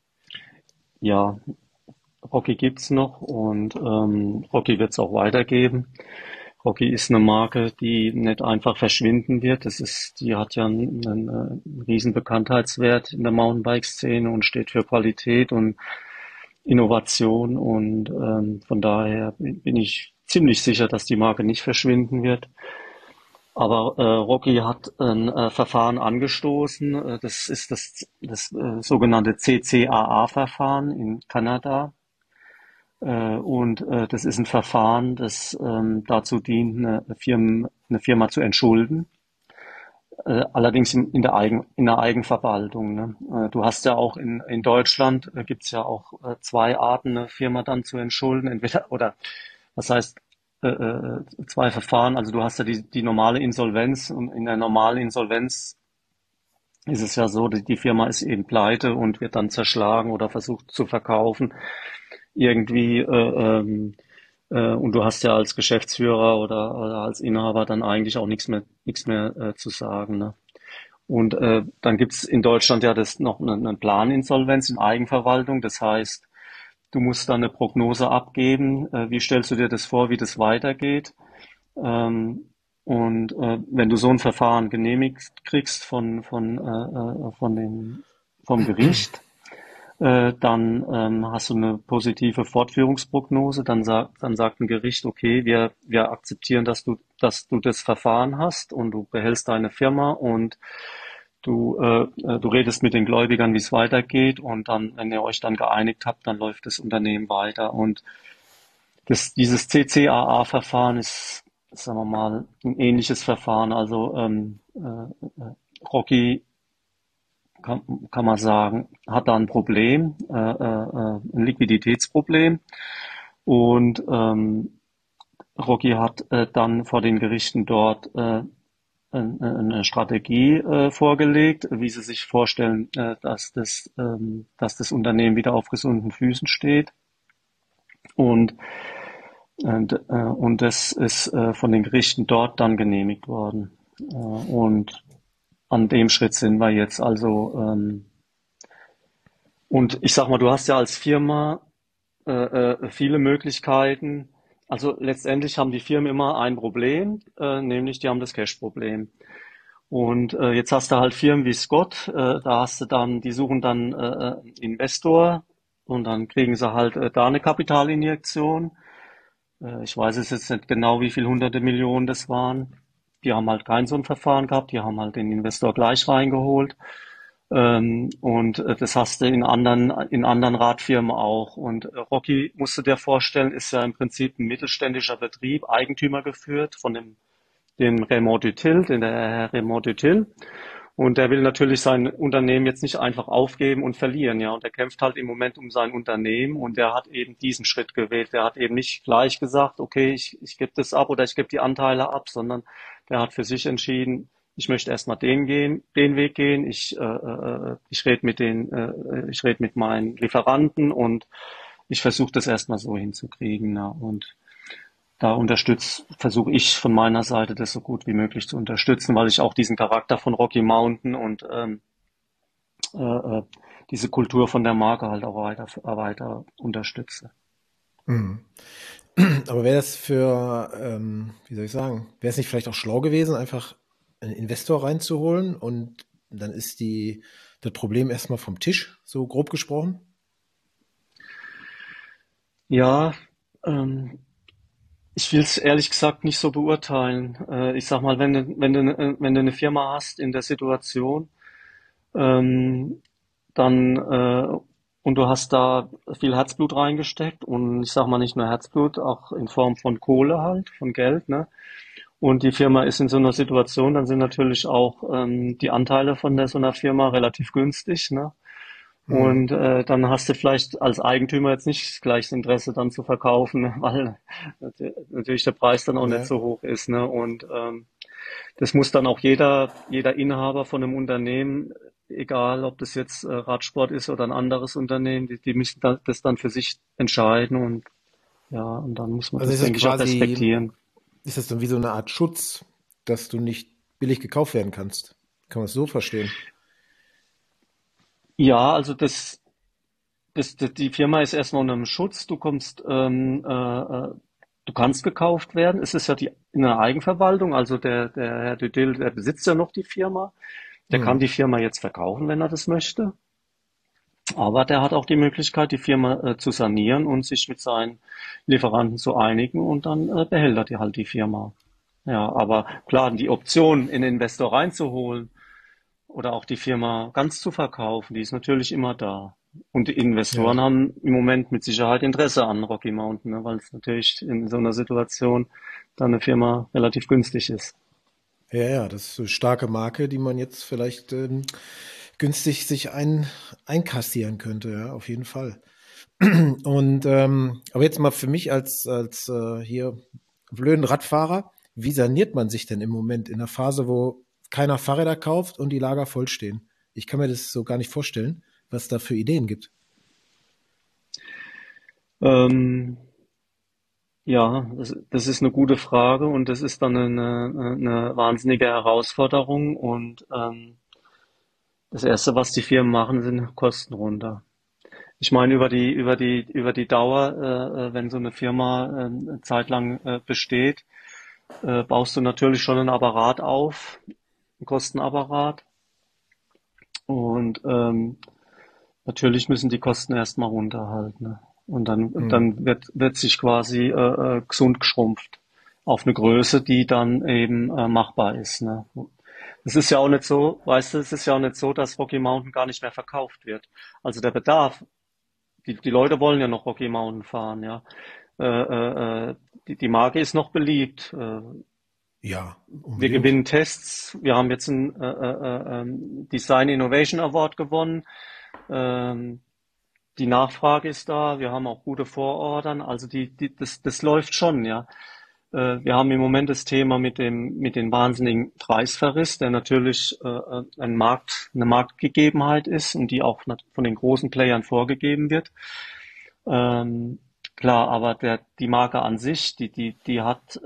Ja, Rocky gibt's noch und Rocky wird's auch weitergeben. Rocky ist eine Marke, die nicht einfach verschwinden wird. Die hat ja einen riesen Bekanntheitswert in der Mountainbike-Szene und steht für Qualität und Innovation und von daher bin ich ziemlich sicher, dass die Marke nicht verschwinden wird. Aber Rocky hat ein Verfahren angestoßen. Das ist das sogenannte CCAA-Verfahren in Kanada. Und das ist ein Verfahren, das dazu dient, eine Firma zu entschulden. Allerdings in der Eigenverwaltung. Ne? Du hast ja auch in Deutschland gibt's ja auch zwei Arten, eine Firma dann zu entschulden. Entweder, oder was heißt zwei Verfahren? Also du hast ja die normale Insolvenz und in der normalen Insolvenz ist es ja so, die Firma ist eben pleite und wird dann zerschlagen oder versucht zu verkaufen. Irgendwie und du hast ja als Geschäftsführer oder als Inhaber dann eigentlich auch nichts mehr zu sagen. Ne? Und dann gibt's in Deutschland ja das noch eine Planinsolvenz in Eigenverwaltung. Das heißt, du musst dann eine Prognose abgeben. Wie stellst du dir das vor, wie das weitergeht? Und wenn du so ein Verfahren genehmigt kriegst vom Gericht, Dann hast du eine positive Fortführungsprognose, dann sagt ein Gericht, okay, wir akzeptieren, dass du das Verfahren hast und du behältst deine Firma und du redest mit den Gläubigern, wie es weitergeht und dann, wenn ihr euch dann geeinigt habt, dann läuft das Unternehmen weiter. Und dieses CCAA-Verfahren ist, sagen wir mal, ein ähnliches Verfahren. Also Rocky kann man sagen, hat da ein Problem, ein Liquiditätsproblem. Und Rocky hat dann vor den Gerichten dort eine Strategie vorgelegt, wie sie sich vorstellen, dass das Unternehmen wieder auf gesunden Füßen steht. Und, und das ist von den Gerichten dort dann genehmigt worden. Und an dem Schritt sind wir jetzt. Also, und ich sag mal, du hast ja als Firma viele Möglichkeiten. Also letztendlich haben die Firmen immer ein Problem, nämlich die haben das Cash-Problem. Und jetzt hast du halt Firmen wie Scott, da hast du dann, die suchen dann Investor und dann kriegen sie halt da eine Kapitalinjektion. Ich weiß es jetzt nicht genau, wie viel hunderte Millionen das waren. Die haben halt kein so ein Verfahren gehabt, die haben halt den Investor gleich reingeholt. Und das hast du in anderen Radfirmen auch. Und Rocky, musst du dir vorstellen, ist ja im Prinzip ein mittelständischer Betrieb, Eigentümer geführt von dem Raymond Dutil, der Herr Raymond Dutil. Und der will natürlich sein Unternehmen jetzt nicht einfach aufgeben und verlieren, ja. Und er kämpft halt im Moment um sein Unternehmen und der hat eben diesen Schritt gewählt. Der hat eben nicht gleich gesagt, okay, ich gebe das ab oder ich gebe die Anteile ab, sondern der hat für sich entschieden, ich möchte erstmal den Weg gehen. Ich rede ich rede mit meinen Lieferanten und ich versuche das erstmal so hinzukriegen, ja. Und da versuche ich von meiner Seite das so gut wie möglich zu unterstützen, weil ich auch diesen Charakter von Rocky Mountain und äh, äh, diese Kultur von der Marke halt auch weiter unterstütze. Mhm. Aber wäre das wie soll ich sagen, wäre es nicht vielleicht auch schlau gewesen, einfach einen Investor reinzuholen und dann ist das Problem erstmal vom Tisch, so grob gesprochen? Ja, ähm, ich will es ehrlich gesagt nicht so beurteilen. Ich sag mal, wenn du eine Firma hast in der Situation, ähm, dann und du hast da viel Herzblut reingesteckt und ich sag mal nicht nur Herzblut, auch in Form von Kohle halt, von Geld, ne? Und die Firma ist in so einer Situation, dann sind natürlich auch die Anteile von so einer Firma relativ günstig, ne? Mhm. Und dann hast du vielleicht als Eigentümer jetzt nicht gleich das Interesse dann zu verkaufen, weil natürlich der Preis dann auch nicht Ja. so hoch ist, ne? Und das muss dann auch jeder Inhaber von einem Unternehmen, egal ob das jetzt Radsport ist oder ein anderes Unternehmen, die müssen das dann für sich entscheiden und ja, und dann muss man Also das, ist es denke ich, auch quasi, respektieren. ist das dann wie so eine Art Schutz, dass du nicht billig gekauft werden kannst? Kann man es so verstehen? Ja, also die Firma ist erstmal unter einem Schutz. Du kannst gekauft werden. Es ist ja eine Eigenverwaltung. Also der Herr Dudil, der besitzt ja noch die Firma. Der kann Mhm. die Firma jetzt verkaufen, wenn er das möchte. Aber der hat auch die Möglichkeit, die Firma zu sanieren und sich mit seinen Lieferanten zu einigen und dann behält er halt die Firma. Ja, aber klar, die Option, in den Investor reinzuholen oder auch die Firma ganz zu verkaufen, die ist natürlich immer da. Und die Ja. Investoren haben im Moment mit Sicherheit Interesse an Rocky Mountain, ne, weil es natürlich in so einer Situation dann eine Firma relativ günstig ist. Ja, ja, das ist so eine starke Marke, die man jetzt vielleicht günstig sich einkassieren könnte, ja, auf jeden Fall. Und aber jetzt mal für mich als hier blöden Radfahrer, wie saniert man sich denn im Moment in einer Phase, wo keiner Fahrräder kauft und die Lager vollstehen? Ich kann mir das so gar nicht vorstellen, was da für Ideen gibt. Ähm, ja, das ist eine gute Frage und das ist dann eine wahnsinnige Herausforderung und das Erste, was die Firmen machen, sind Kosten runter. Ich meine, über die Dauer, wenn so eine Firma eine Zeit lang besteht, baust du natürlich schon einen Apparat auf, einen Kostenapparat. Und natürlich müssen die Kosten erstmal runter halt, ne? Und Hm. dann wird sich quasi gesund geschrumpft auf eine Größe, die dann eben machbar ist, ne? Es ist ja auch nicht so, weißt du, es ist ja auch nicht so, dass Rocky Mountain gar nicht mehr verkauft wird. Also der Bedarf, die Leute wollen ja noch Rocky Mountain fahren, ja. Die Marke ist noch beliebt. Ja, Wir unbedingt. gewinnen Tests. Wir haben jetzt einen Design Innovation Award gewonnen. Ähm, Die Nachfrage ist da. Wir haben auch gute Vorordern. Also das läuft schon, ja. Wir haben im Moment das Thema mit dem wahnsinnigen Preisverriss, der natürlich eine Marktgegebenheit ist und die auch von den großen Playern vorgegeben wird. Klar, aber die Marke an sich, die hat,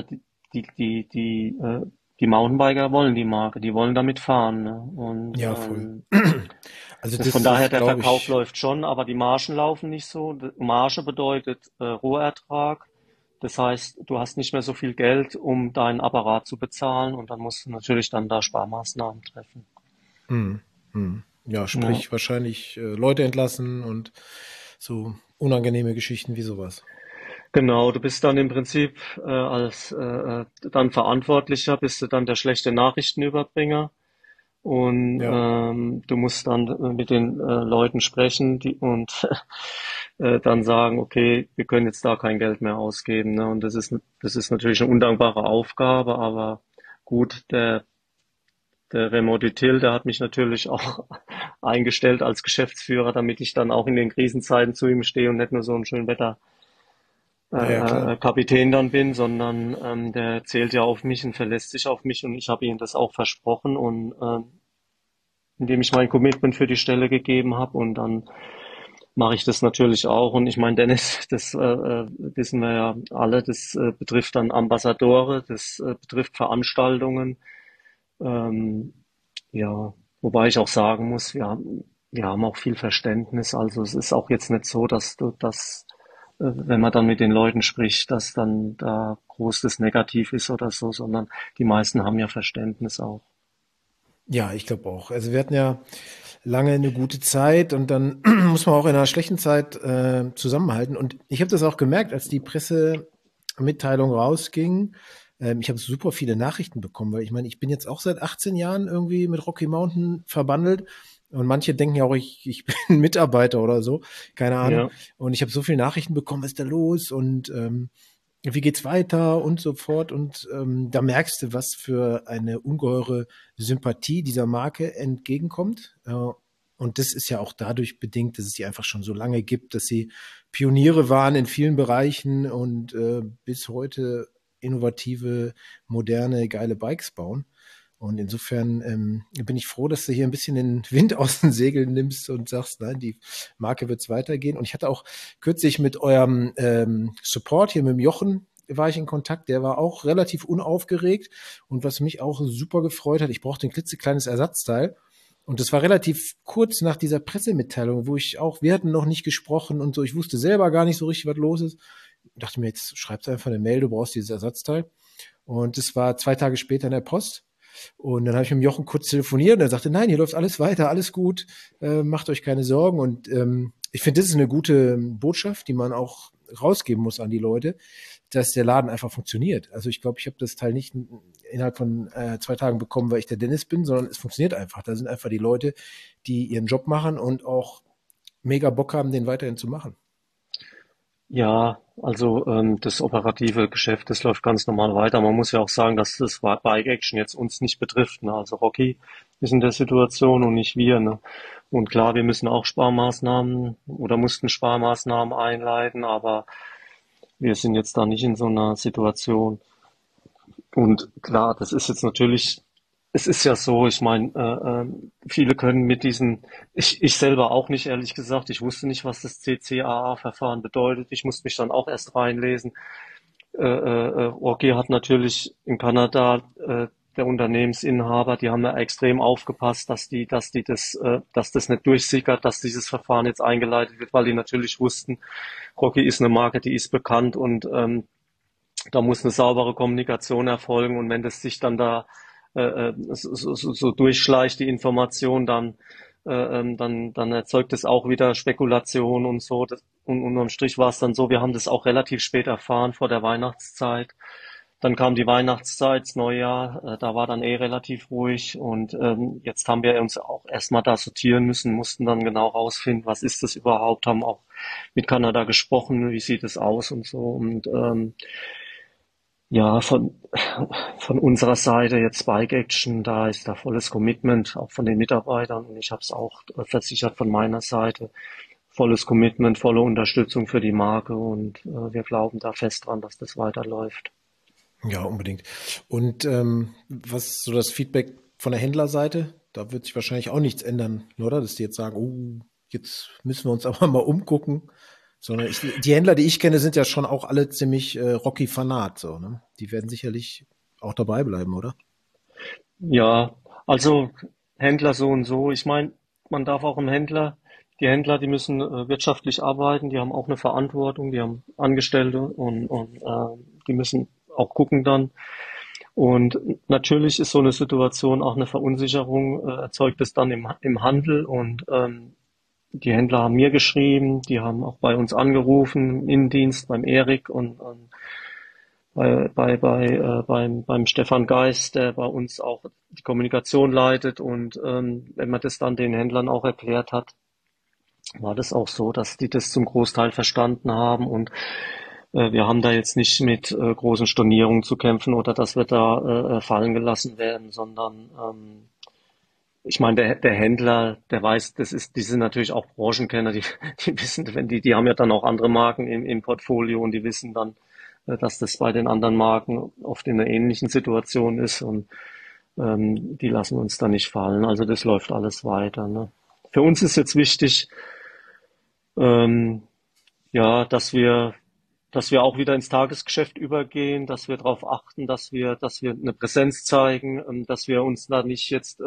die Mountainbiker wollen die Marke, die wollen damit fahren, ne? Und Ja, voll. Also von das daher ist, der glaube Verkauf ich, läuft schon, aber die Margen laufen nicht so. Marge bedeutet Rohertrag. Das heißt, du hast nicht mehr so viel Geld, um deinen Apparat zu bezahlen und dann musst du natürlich dann da Sparmaßnahmen treffen. hm, hm. Ja, Ja. sprich wahrscheinlich Leute entlassen und so unangenehme Geschichten wie sowas. Genau, du bist dann im Prinzip als dann Verantwortlicher, bist du dann der schlechte Nachrichtenüberbringer und Ja. du musst dann mit den Leuten sprechen und dann sagen, okay, wir können jetzt da kein Geld mehr ausgeben, ne? Und das ist natürlich eine undankbare Aufgabe, aber gut, der Raymond Dutil, der hat mich natürlich auch eingestellt als Geschäftsführer, damit ich dann auch in den Krisenzeiten zu ihm stehe und nicht nur so ein schön Wetter Ja, ja, klar. Kapitän dann bin, sondern der zählt ja auf mich und verlässt sich auf mich und ich habe ihm das auch versprochen und indem ich mein Commitment für die Stelle gegeben habe und dann mache ich das natürlich auch und ich meine, Dennis, das wissen wir ja alle, das betrifft dann Ambassadore, das betrifft Veranstaltungen, ähm, ja, wobei ich auch sagen muss, wir haben auch viel Verständnis. Also es ist auch jetzt nicht so, dass du das, wenn man dann mit den Leuten spricht, dass dann da groß das Negativ ist oder so, sondern die meisten haben ja Verständnis auch. Ja, ich glaube auch. Also wir hatten ja lange eine gute Zeit und dann muss man auch in einer schlechten Zeit zusammenhalten. Und ich habe das auch gemerkt, als die Pressemitteilung rausging. Ich habe super viele Nachrichten bekommen, weil ich meine, ich bin jetzt auch seit 18 Jahren irgendwie mit Rocky Mountain verbandelt. Und manche denken ja auch, ich bin Mitarbeiter oder so, keine Ahnung. Ja, Und ich habe so viele Nachrichten bekommen, was ist da los? Und wie geht's weiter und so fort. Und da merkst du, was für eine ungeheure Sympathie dieser Marke entgegenkommt. Und das ist ja auch dadurch bedingt, dass es die einfach schon so lange gibt, dass sie Pioniere waren in vielen Bereichen und bis heute innovative, moderne, geile Bikes bauen. Und insofern bin ich froh, dass du hier ein bisschen den Wind aus den Segeln nimmst und sagst, nein, die Marke wird es weitergehen. Und ich hatte auch kürzlich mit eurem Support hier mit dem Jochen war ich in Kontakt. Der war auch relativ unaufgeregt. Und was mich auch super gefreut hat, ich brauchte ein klitzekleines Ersatzteil. Und das war relativ kurz nach dieser Pressemitteilung, wo ich auch, wir hatten noch nicht gesprochen und so. Ich wusste selber gar nicht so richtig, was los ist. Ich dachte mir, jetzt schreibst einfach eine Mail, du brauchst dieses Ersatzteil. Und das war 2 Tage später in der Post. Und dann habe ich mit dem Jochen kurz telefoniert und er sagte, nein, hier läuft alles weiter, alles gut, macht euch keine Sorgen. Und ich finde, das ist eine gute Botschaft, die man auch rausgeben muss an die Leute, dass der Laden einfach funktioniert. Also ich glaube, ich habe das Teil nicht innerhalb von 2 Tagen bekommen, weil ich der Dennis bin, sondern es funktioniert einfach. Da sind einfach die Leute, die ihren Job machen und auch mega Bock haben, den weiterhin zu machen. ja, also das operative Geschäft, das läuft ganz normal weiter. Man muss ja auch sagen, dass das Bike Action jetzt uns nicht betrifft, ne? Also Rocky ist in der Situation und nicht wir, ne? Und klar, wir müssen auch Sparmaßnahmen oder mussten Sparmaßnahmen einleiten, aber wir sind jetzt da nicht in so einer Situation. Und klar, das ist jetzt natürlich, es ist ja so, ich meine, viele können mit diesen, ich selber auch nicht, ehrlich gesagt, ich wusste nicht, was das CCAA-Verfahren bedeutet. Ich musste mich dann auch erst reinlesen. Rocky hat natürlich in Kanada, der Unternehmensinhaber, die haben ja extrem aufgepasst, dass das nicht durchsickert, dass dieses Verfahren jetzt eingeleitet wird, weil die natürlich wussten, Rocky ist eine Marke, die ist bekannt und da muss eine saubere Kommunikation erfolgen und wenn das sich dann da so durchschleicht, die Information, dann dann erzeugt es auch wieder Spekulation und so. Und unterm Strich war es dann so, wir haben das auch relativ spät erfahren vor der Weihnachtszeit. Dann kam die Weihnachtszeit, das Neujahr, da war dann relativ ruhig und jetzt haben wir uns auch erstmal da sortieren müssen, mussten dann genau rausfinden, was ist das überhaupt, haben auch mit Kanada gesprochen, wie sieht es aus und so und ja, von unserer Seite jetzt Spike Action, da ist da volles Commitment, auch von den Mitarbeitern und ich habe es auch versichert von meiner Seite, volles Commitment, volle Unterstützung für die Marke und wir glauben da fest dran, dass das weiterläuft. Ja, unbedingt. Und was so das Feedback von der Händlerseite? Da wird sich wahrscheinlich auch nichts ändern, oder? Dass die jetzt sagen, oh, jetzt müssen wir uns aber mal umgucken. Sondern die Händler, die ich kenne, sind ja schon auch alle ziemlich Rocky-Fanat, so, ne? Die werden sicherlich auch dabei bleiben, oder? Ja, also Händler so und so. Ich meine, man darf auch die Händler, die müssen wirtschaftlich arbeiten, die haben auch eine Verantwortung, die haben Angestellte und die müssen auch gucken dann. Und natürlich ist so eine Situation auch eine Verunsicherung, erzeugt es dann im Handel und die Händler haben mir geschrieben, die haben auch bei uns angerufen, im Innendienst beim Erik und beim Stefan Geist, der bei uns auch die Kommunikation leitet. Und wenn man das dann den Händlern auch erklärt hat, war das auch so, dass die das zum Großteil verstanden haben. Und wir haben da jetzt nicht mit großen Stornierungen zu kämpfen oder dass wir da fallen gelassen werden, sondern ich meine, der Händler, der weiß, die sind natürlich auch Branchenkenner, die wissen, die haben ja dann auch andere Marken im Portfolio und die wissen dann, dass das bei den anderen Marken oft in einer ähnlichen Situation ist und die lassen uns da nicht fallen. Also das läuft alles weiter, ne? Für uns ist jetzt wichtig, ähm, ja, dass wir auch wieder ins Tagesgeschäft übergehen, dass wir darauf achten, dass wir eine Präsenz zeigen, dass wir uns da nicht jetzt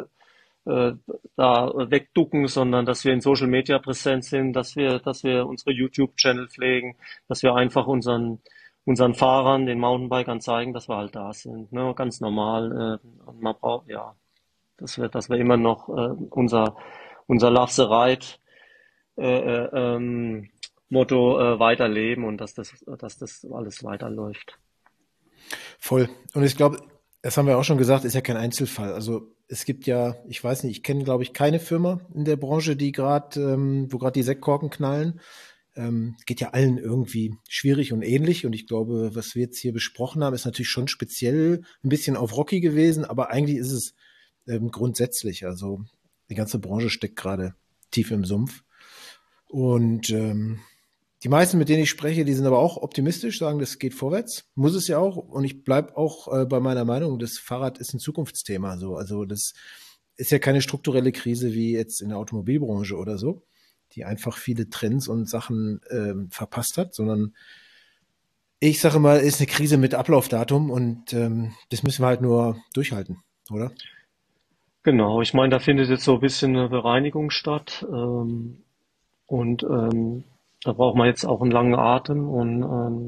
da wegducken, sondern dass wir in Social Media präsent sind, dass wir unsere YouTube-Channel pflegen, dass wir einfach unseren Fahrern, den Mountainbikern zeigen, dass wir halt da sind, ne, ganz normal. Und man braucht, ja, dass wir immer noch unser Love the Ride äh, äh, ähm, Motto weiterleben und dass das alles weiterläuft. Voll. Und ich glaube, das haben wir auch schon gesagt, ist ja kein Einzelfall. Also es gibt ja, ich weiß nicht, ich kenne, glaube ich, keine Firma in der Branche, die gerade, wo gerade die Sektkorken knallen. Geht ja allen irgendwie schwierig und ähnlich. Und ich glaube, was wir jetzt hier besprochen haben, ist natürlich schon speziell ein bisschen auf Rocky gewesen, aber eigentlich ist es grundsätzlich. Also die ganze Branche steckt gerade tief im Sumpf. Und die meisten, mit denen ich spreche, die sind aber auch optimistisch, sagen, das geht vorwärts. Muss es ja auch. Und ich bleib auch bei meiner Meinung, das Fahrrad ist ein Zukunftsthema. So. Also das ist ja keine strukturelle Krise wie jetzt in der Automobilbranche oder so, die einfach viele Trends und Sachen verpasst hat, sondern ich sage mal, ist eine Krise mit Ablaufdatum und das müssen wir halt nur durchhalten, oder? Genau, ich meine, da findet jetzt so ein bisschen eine Bereinigung statt. Und da braucht man jetzt auch einen langen Atem und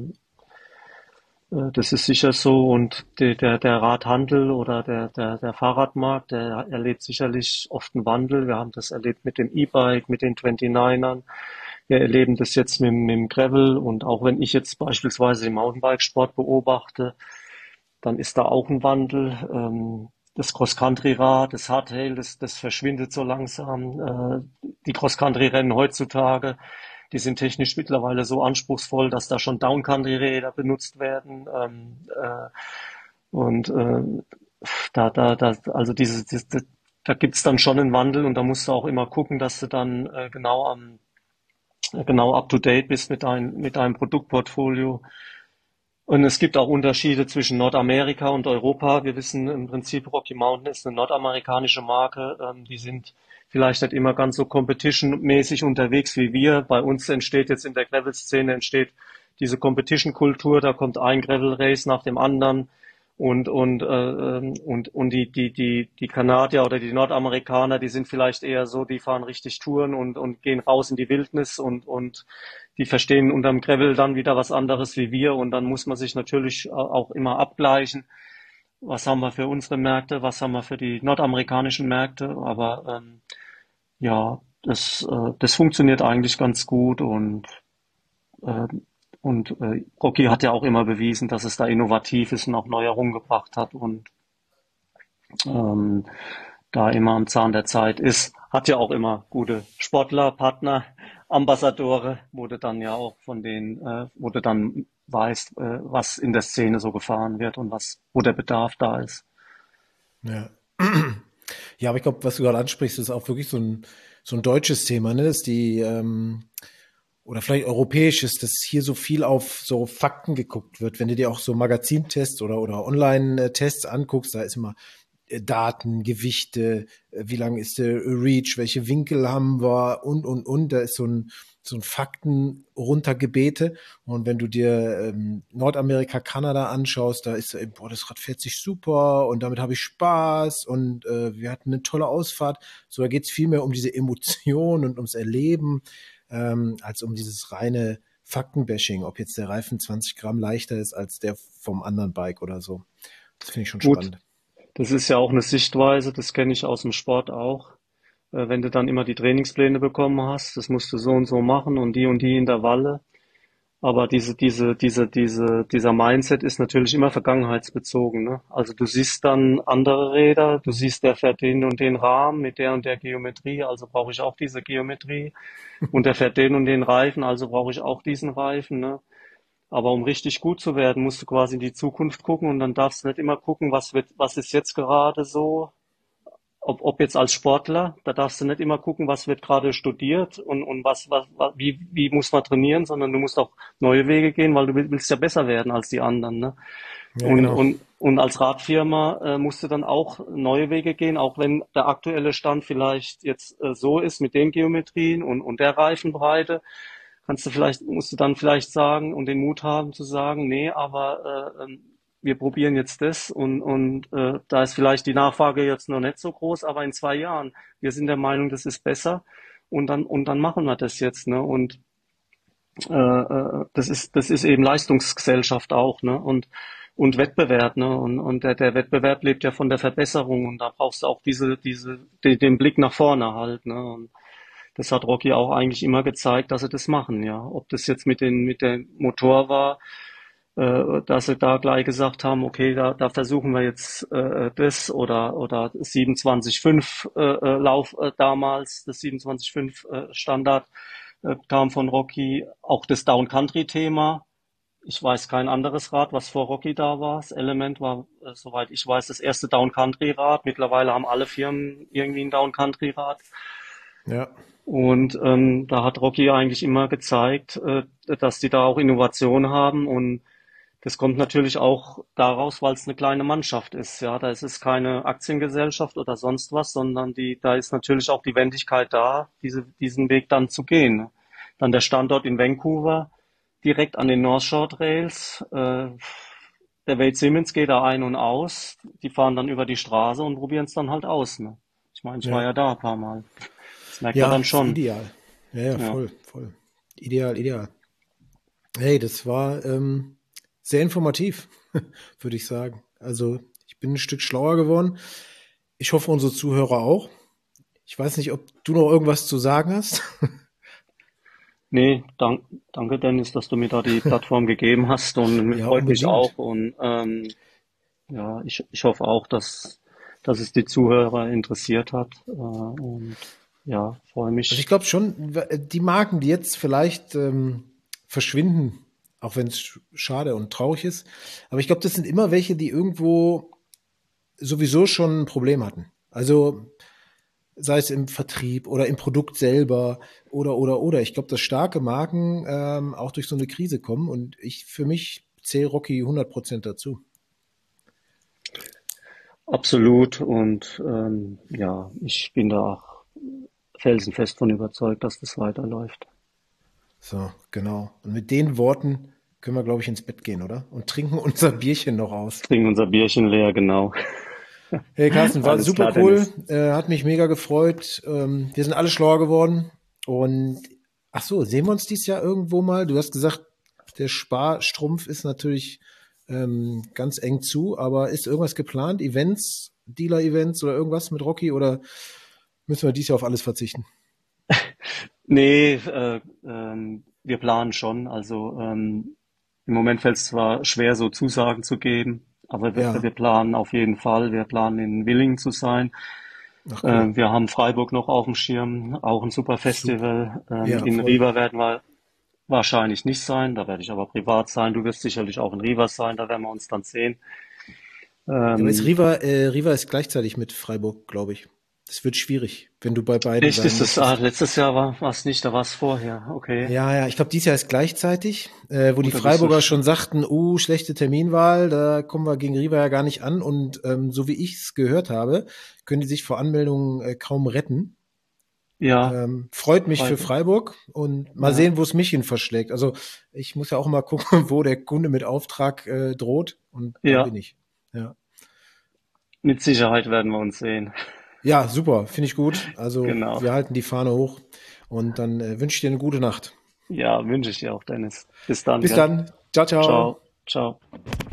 das ist sicher so. Und der Radhandel oder der Fahrradmarkt, der erlebt sicherlich oft einen Wandel. Wir haben das erlebt mit dem E-Bike, mit den 29ern. Wir erleben das jetzt mit dem Gravel. Und auch wenn ich jetzt beispielsweise den Mountainbikesport beobachte, dann ist da auch ein Wandel. Das Cross-Country-Rad, das Hardtail, das verschwindet so langsam. Die Cross-Country-Rennen heutzutage, die sind technisch mittlerweile so anspruchsvoll, dass da schon Down-Country-Räder benutzt werden. Und also da gibt's dann schon einen Wandel und da musst du auch immer gucken, dass du dann genau up to date bist mit deinem Produktportfolio. Und es gibt auch Unterschiede zwischen Nordamerika und Europa. Wir wissen im Prinzip, Rocky Mountain ist eine nordamerikanische Marke. Die sind vielleicht nicht immer ganz so competition-mäßig unterwegs wie wir. Bei uns entsteht jetzt in der Gravel-Szene diese Competition-Kultur. Da kommt ein Gravel-Race nach dem anderen. Und die Kanadier oder die Nordamerikaner, die sind vielleicht eher so, die fahren richtig Touren und gehen raus in die Wildnis und die verstehen unterm Gravel dann wieder was anderes wie wir und dann muss man sich natürlich auch immer abgleichen. Was haben wir für unsere Märkte, was haben wir für die nordamerikanischen Märkte, aber Ja, das funktioniert eigentlich ganz gut äh, Rocky hat ja auch immer bewiesen, dass es da innovativ ist und auch Neuerungen gebracht hat und ähm, da immer am Zahn der Zeit ist. Hat ja auch immer gute Sportler, Partner, Ambassadore, wo du dann ja auch wo du dann weißt, was in der Szene so gefahren wird und wo der Bedarf da ist. Ja. Ja, aber ich glaube, was du gerade ansprichst, ist auch wirklich so ein deutsches Thema, ne? Dass oder vielleicht europäisches, dass hier so viel auf so Fakten geguckt wird. Wenn du dir auch so Magazintests oder Online-Tests anguckst, da ist immer Daten, Gewichte, wie lang ist der Reach, welche Winkel haben wir und. Da ist so ein Fakten runtergebete. Und wenn du dir Nordamerika, Kanada anschaust, da ist, boah, das Rad fährt sich super und damit habe ich Spaß und wir hatten eine tolle Ausfahrt. So, da geht es viel mehr um diese Emotion und ums Erleben, als um dieses reine Faktenbashing, ob jetzt der Reifen 20 Gramm leichter ist als der vom anderen Bike oder so. Das finde ich schon Gut, spannend. das ist ja auch eine Sichtweise, das kenne ich aus dem Sport auch. Wenn du dann immer die Trainingspläne bekommen hast, das musst du so und so machen und die Intervalle. Aber dieser Mindset ist natürlich immer vergangenheitsbezogen, ne? Also du siehst dann andere Räder, du siehst, der fährt den und den Rahmen mit der und der Geometrie, also brauche ich auch diese Geometrie. Und der fährt den und den Reifen, also brauche ich auch diesen Reifen, ne? Aber um richtig gut zu werden, musst du quasi in die Zukunft gucken und dann darfst du nicht immer gucken, was ist jetzt gerade so, ob jetzt als Sportler, da darfst du nicht immer gucken, was wird gerade studiert und wie muss man trainieren, sondern du musst auch neue Wege gehen, weil du willst ja besser werden als die anderen, ne? Ja, genau. Und als Radfirma musst du dann auch neue Wege gehen, auch wenn der aktuelle Stand vielleicht jetzt so ist mit den Geometrien und der Reifenbreite, musst du dann vielleicht sagen und den Mut haben zu sagen, nee, aber wir probieren jetzt das und da ist vielleicht die Nachfrage jetzt noch nicht so groß, aber in 2 Jahren, wir sind der Meinung, das ist besser und dann machen wir das jetzt, ne? Und das ist eben Leistungsgesellschaft auch, ne? Und Wettbewerb, ne? Und der Wettbewerb lebt ja von der Verbesserung und da brauchst du auch den Blick nach vorne halt, ne? Und das hat Rocky auch eigentlich immer gezeigt, dass sie das machen, ja. Ob das jetzt mit dem Motor war, dass sie da gleich gesagt haben, okay, da versuchen wir jetzt das oder 27,5 Lauf damals, das 27,5 Standard kam von Rocky, auch das Down Country Thema. Ich weiß kein anderes Rad, was vor Rocky da war. Das Element war, soweit ich weiß, das erste Down Country Rad. Mittlerweile haben alle Firmen irgendwie ein Down Country Rad. Ja. Und da hat Rocky eigentlich immer gezeigt, dass die da auch Innovation haben und das kommt natürlich auch daraus, weil es eine kleine Mannschaft ist. Ja, da ist es keine Aktiengesellschaft oder sonst was, sondern da ist natürlich auch die Wendigkeit da, diesen Weg dann zu gehen. Dann der Standort in Vancouver, direkt an den North Shore Trails. Der Wade Simmons geht da ein und aus. Die fahren dann über die Straße und probieren es dann halt aus. Ne? Ich meine, ich war Ja. ja da ein paar Mal. Das merkt man Ja, dann ist schon. ideal. Ja, ja, Ja. voll, voll. Ideal, ideal. Hey, das war sehr informativ, würde ich sagen. Also, ich bin ein Stück schlauer geworden. Ich hoffe, unsere Zuhörer auch. Ich weiß nicht, ob du noch irgendwas zu sagen hast. Nee, danke Dennis, dass du mir da die Plattform gegeben hast und mir Ja, freut mich unbedingt. auch und ja, ich hoffe auch, dass es die Zuhörer interessiert hat und ja, freue Also ich mich. glaube schon, die Marken, die jetzt vielleicht verschwinden, auch wenn es schade und traurig ist, aber ich glaube, das sind immer welche, die irgendwo sowieso schon ein Problem hatten. Also sei es im Vertrieb oder im Produkt selber oder. Ich glaube, dass starke Marken auch durch so eine Krise kommen und ich für mich zähle Rocky 100% dazu. Absolut und ja, ich bin da auch felsenfest von überzeugt, dass das weiterläuft. So, genau. Und mit den Worten können wir, glaube ich, ins Bett gehen, oder? Und trinken unser Bierchen noch aus. Trinken unser Bierchen leer, genau. Hey Carsten, war Alles super klar, cool, Dennis. hat mich mega gefreut. Wir sind alle schlauer geworden. Und ach so, sehen wir uns dieses Jahr irgendwo mal? Du hast gesagt, der Sparstrumpf ist natürlich ganz eng zu, aber ist irgendwas geplant? Events, Dealer-Events oder irgendwas mit Rocky oder müssen wir dieses Jahr auf alles verzichten? Nee, wir planen schon. Also im Moment fällt es zwar schwer, so Zusagen zu geben, aber Ja, wir planen auf jeden Fall. Wir planen in Willingen zu sein. ach cool. Wir haben Freiburg noch auf dem Schirm, auch ein super Super. Festival. Ja, In voll. Riva werden wir wahrscheinlich nicht sein, da werde ich aber privat sein. Du wirst sicherlich auch in Riva sein, da werden wir uns dann sehen. Ja, aber ist Ähm, Riva ist gleichzeitig mit Freiburg, glaube ich. Das wird schwierig, wenn du bei beiden Echt, sein ist das, möchtest. letztes Jahr war es nicht, da war es vorher. Okay. Ja, ja, ich glaube, dieses Jahr ist gleichzeitig, wo die Gut, da bist du, Freiburger schon sagten, schlechte Terminwahl, da kommen wir gegen Riva ja gar nicht an. Und so wie ich es gehört habe, können die sich vor Anmeldungen kaum retten. ja, Freut mich für Freiburg, Freiburg und mal ja, sehen, wo es mich hin verschlägt. Also ich muss ja auch mal gucken, wo der Kunde mit Auftrag droht. Und da ja, bin ich. Ja, mit Sicherheit werden wir uns sehen. ja, super, finde ich gut. Also Genau. wir halten die Fahne hoch und dann wünsche ich dir eine gute Nacht. Ja, wünsche ich dir auch, Dennis. Bis dann, Bis gell? dann. Ciao, ciao. Ciao, ciao.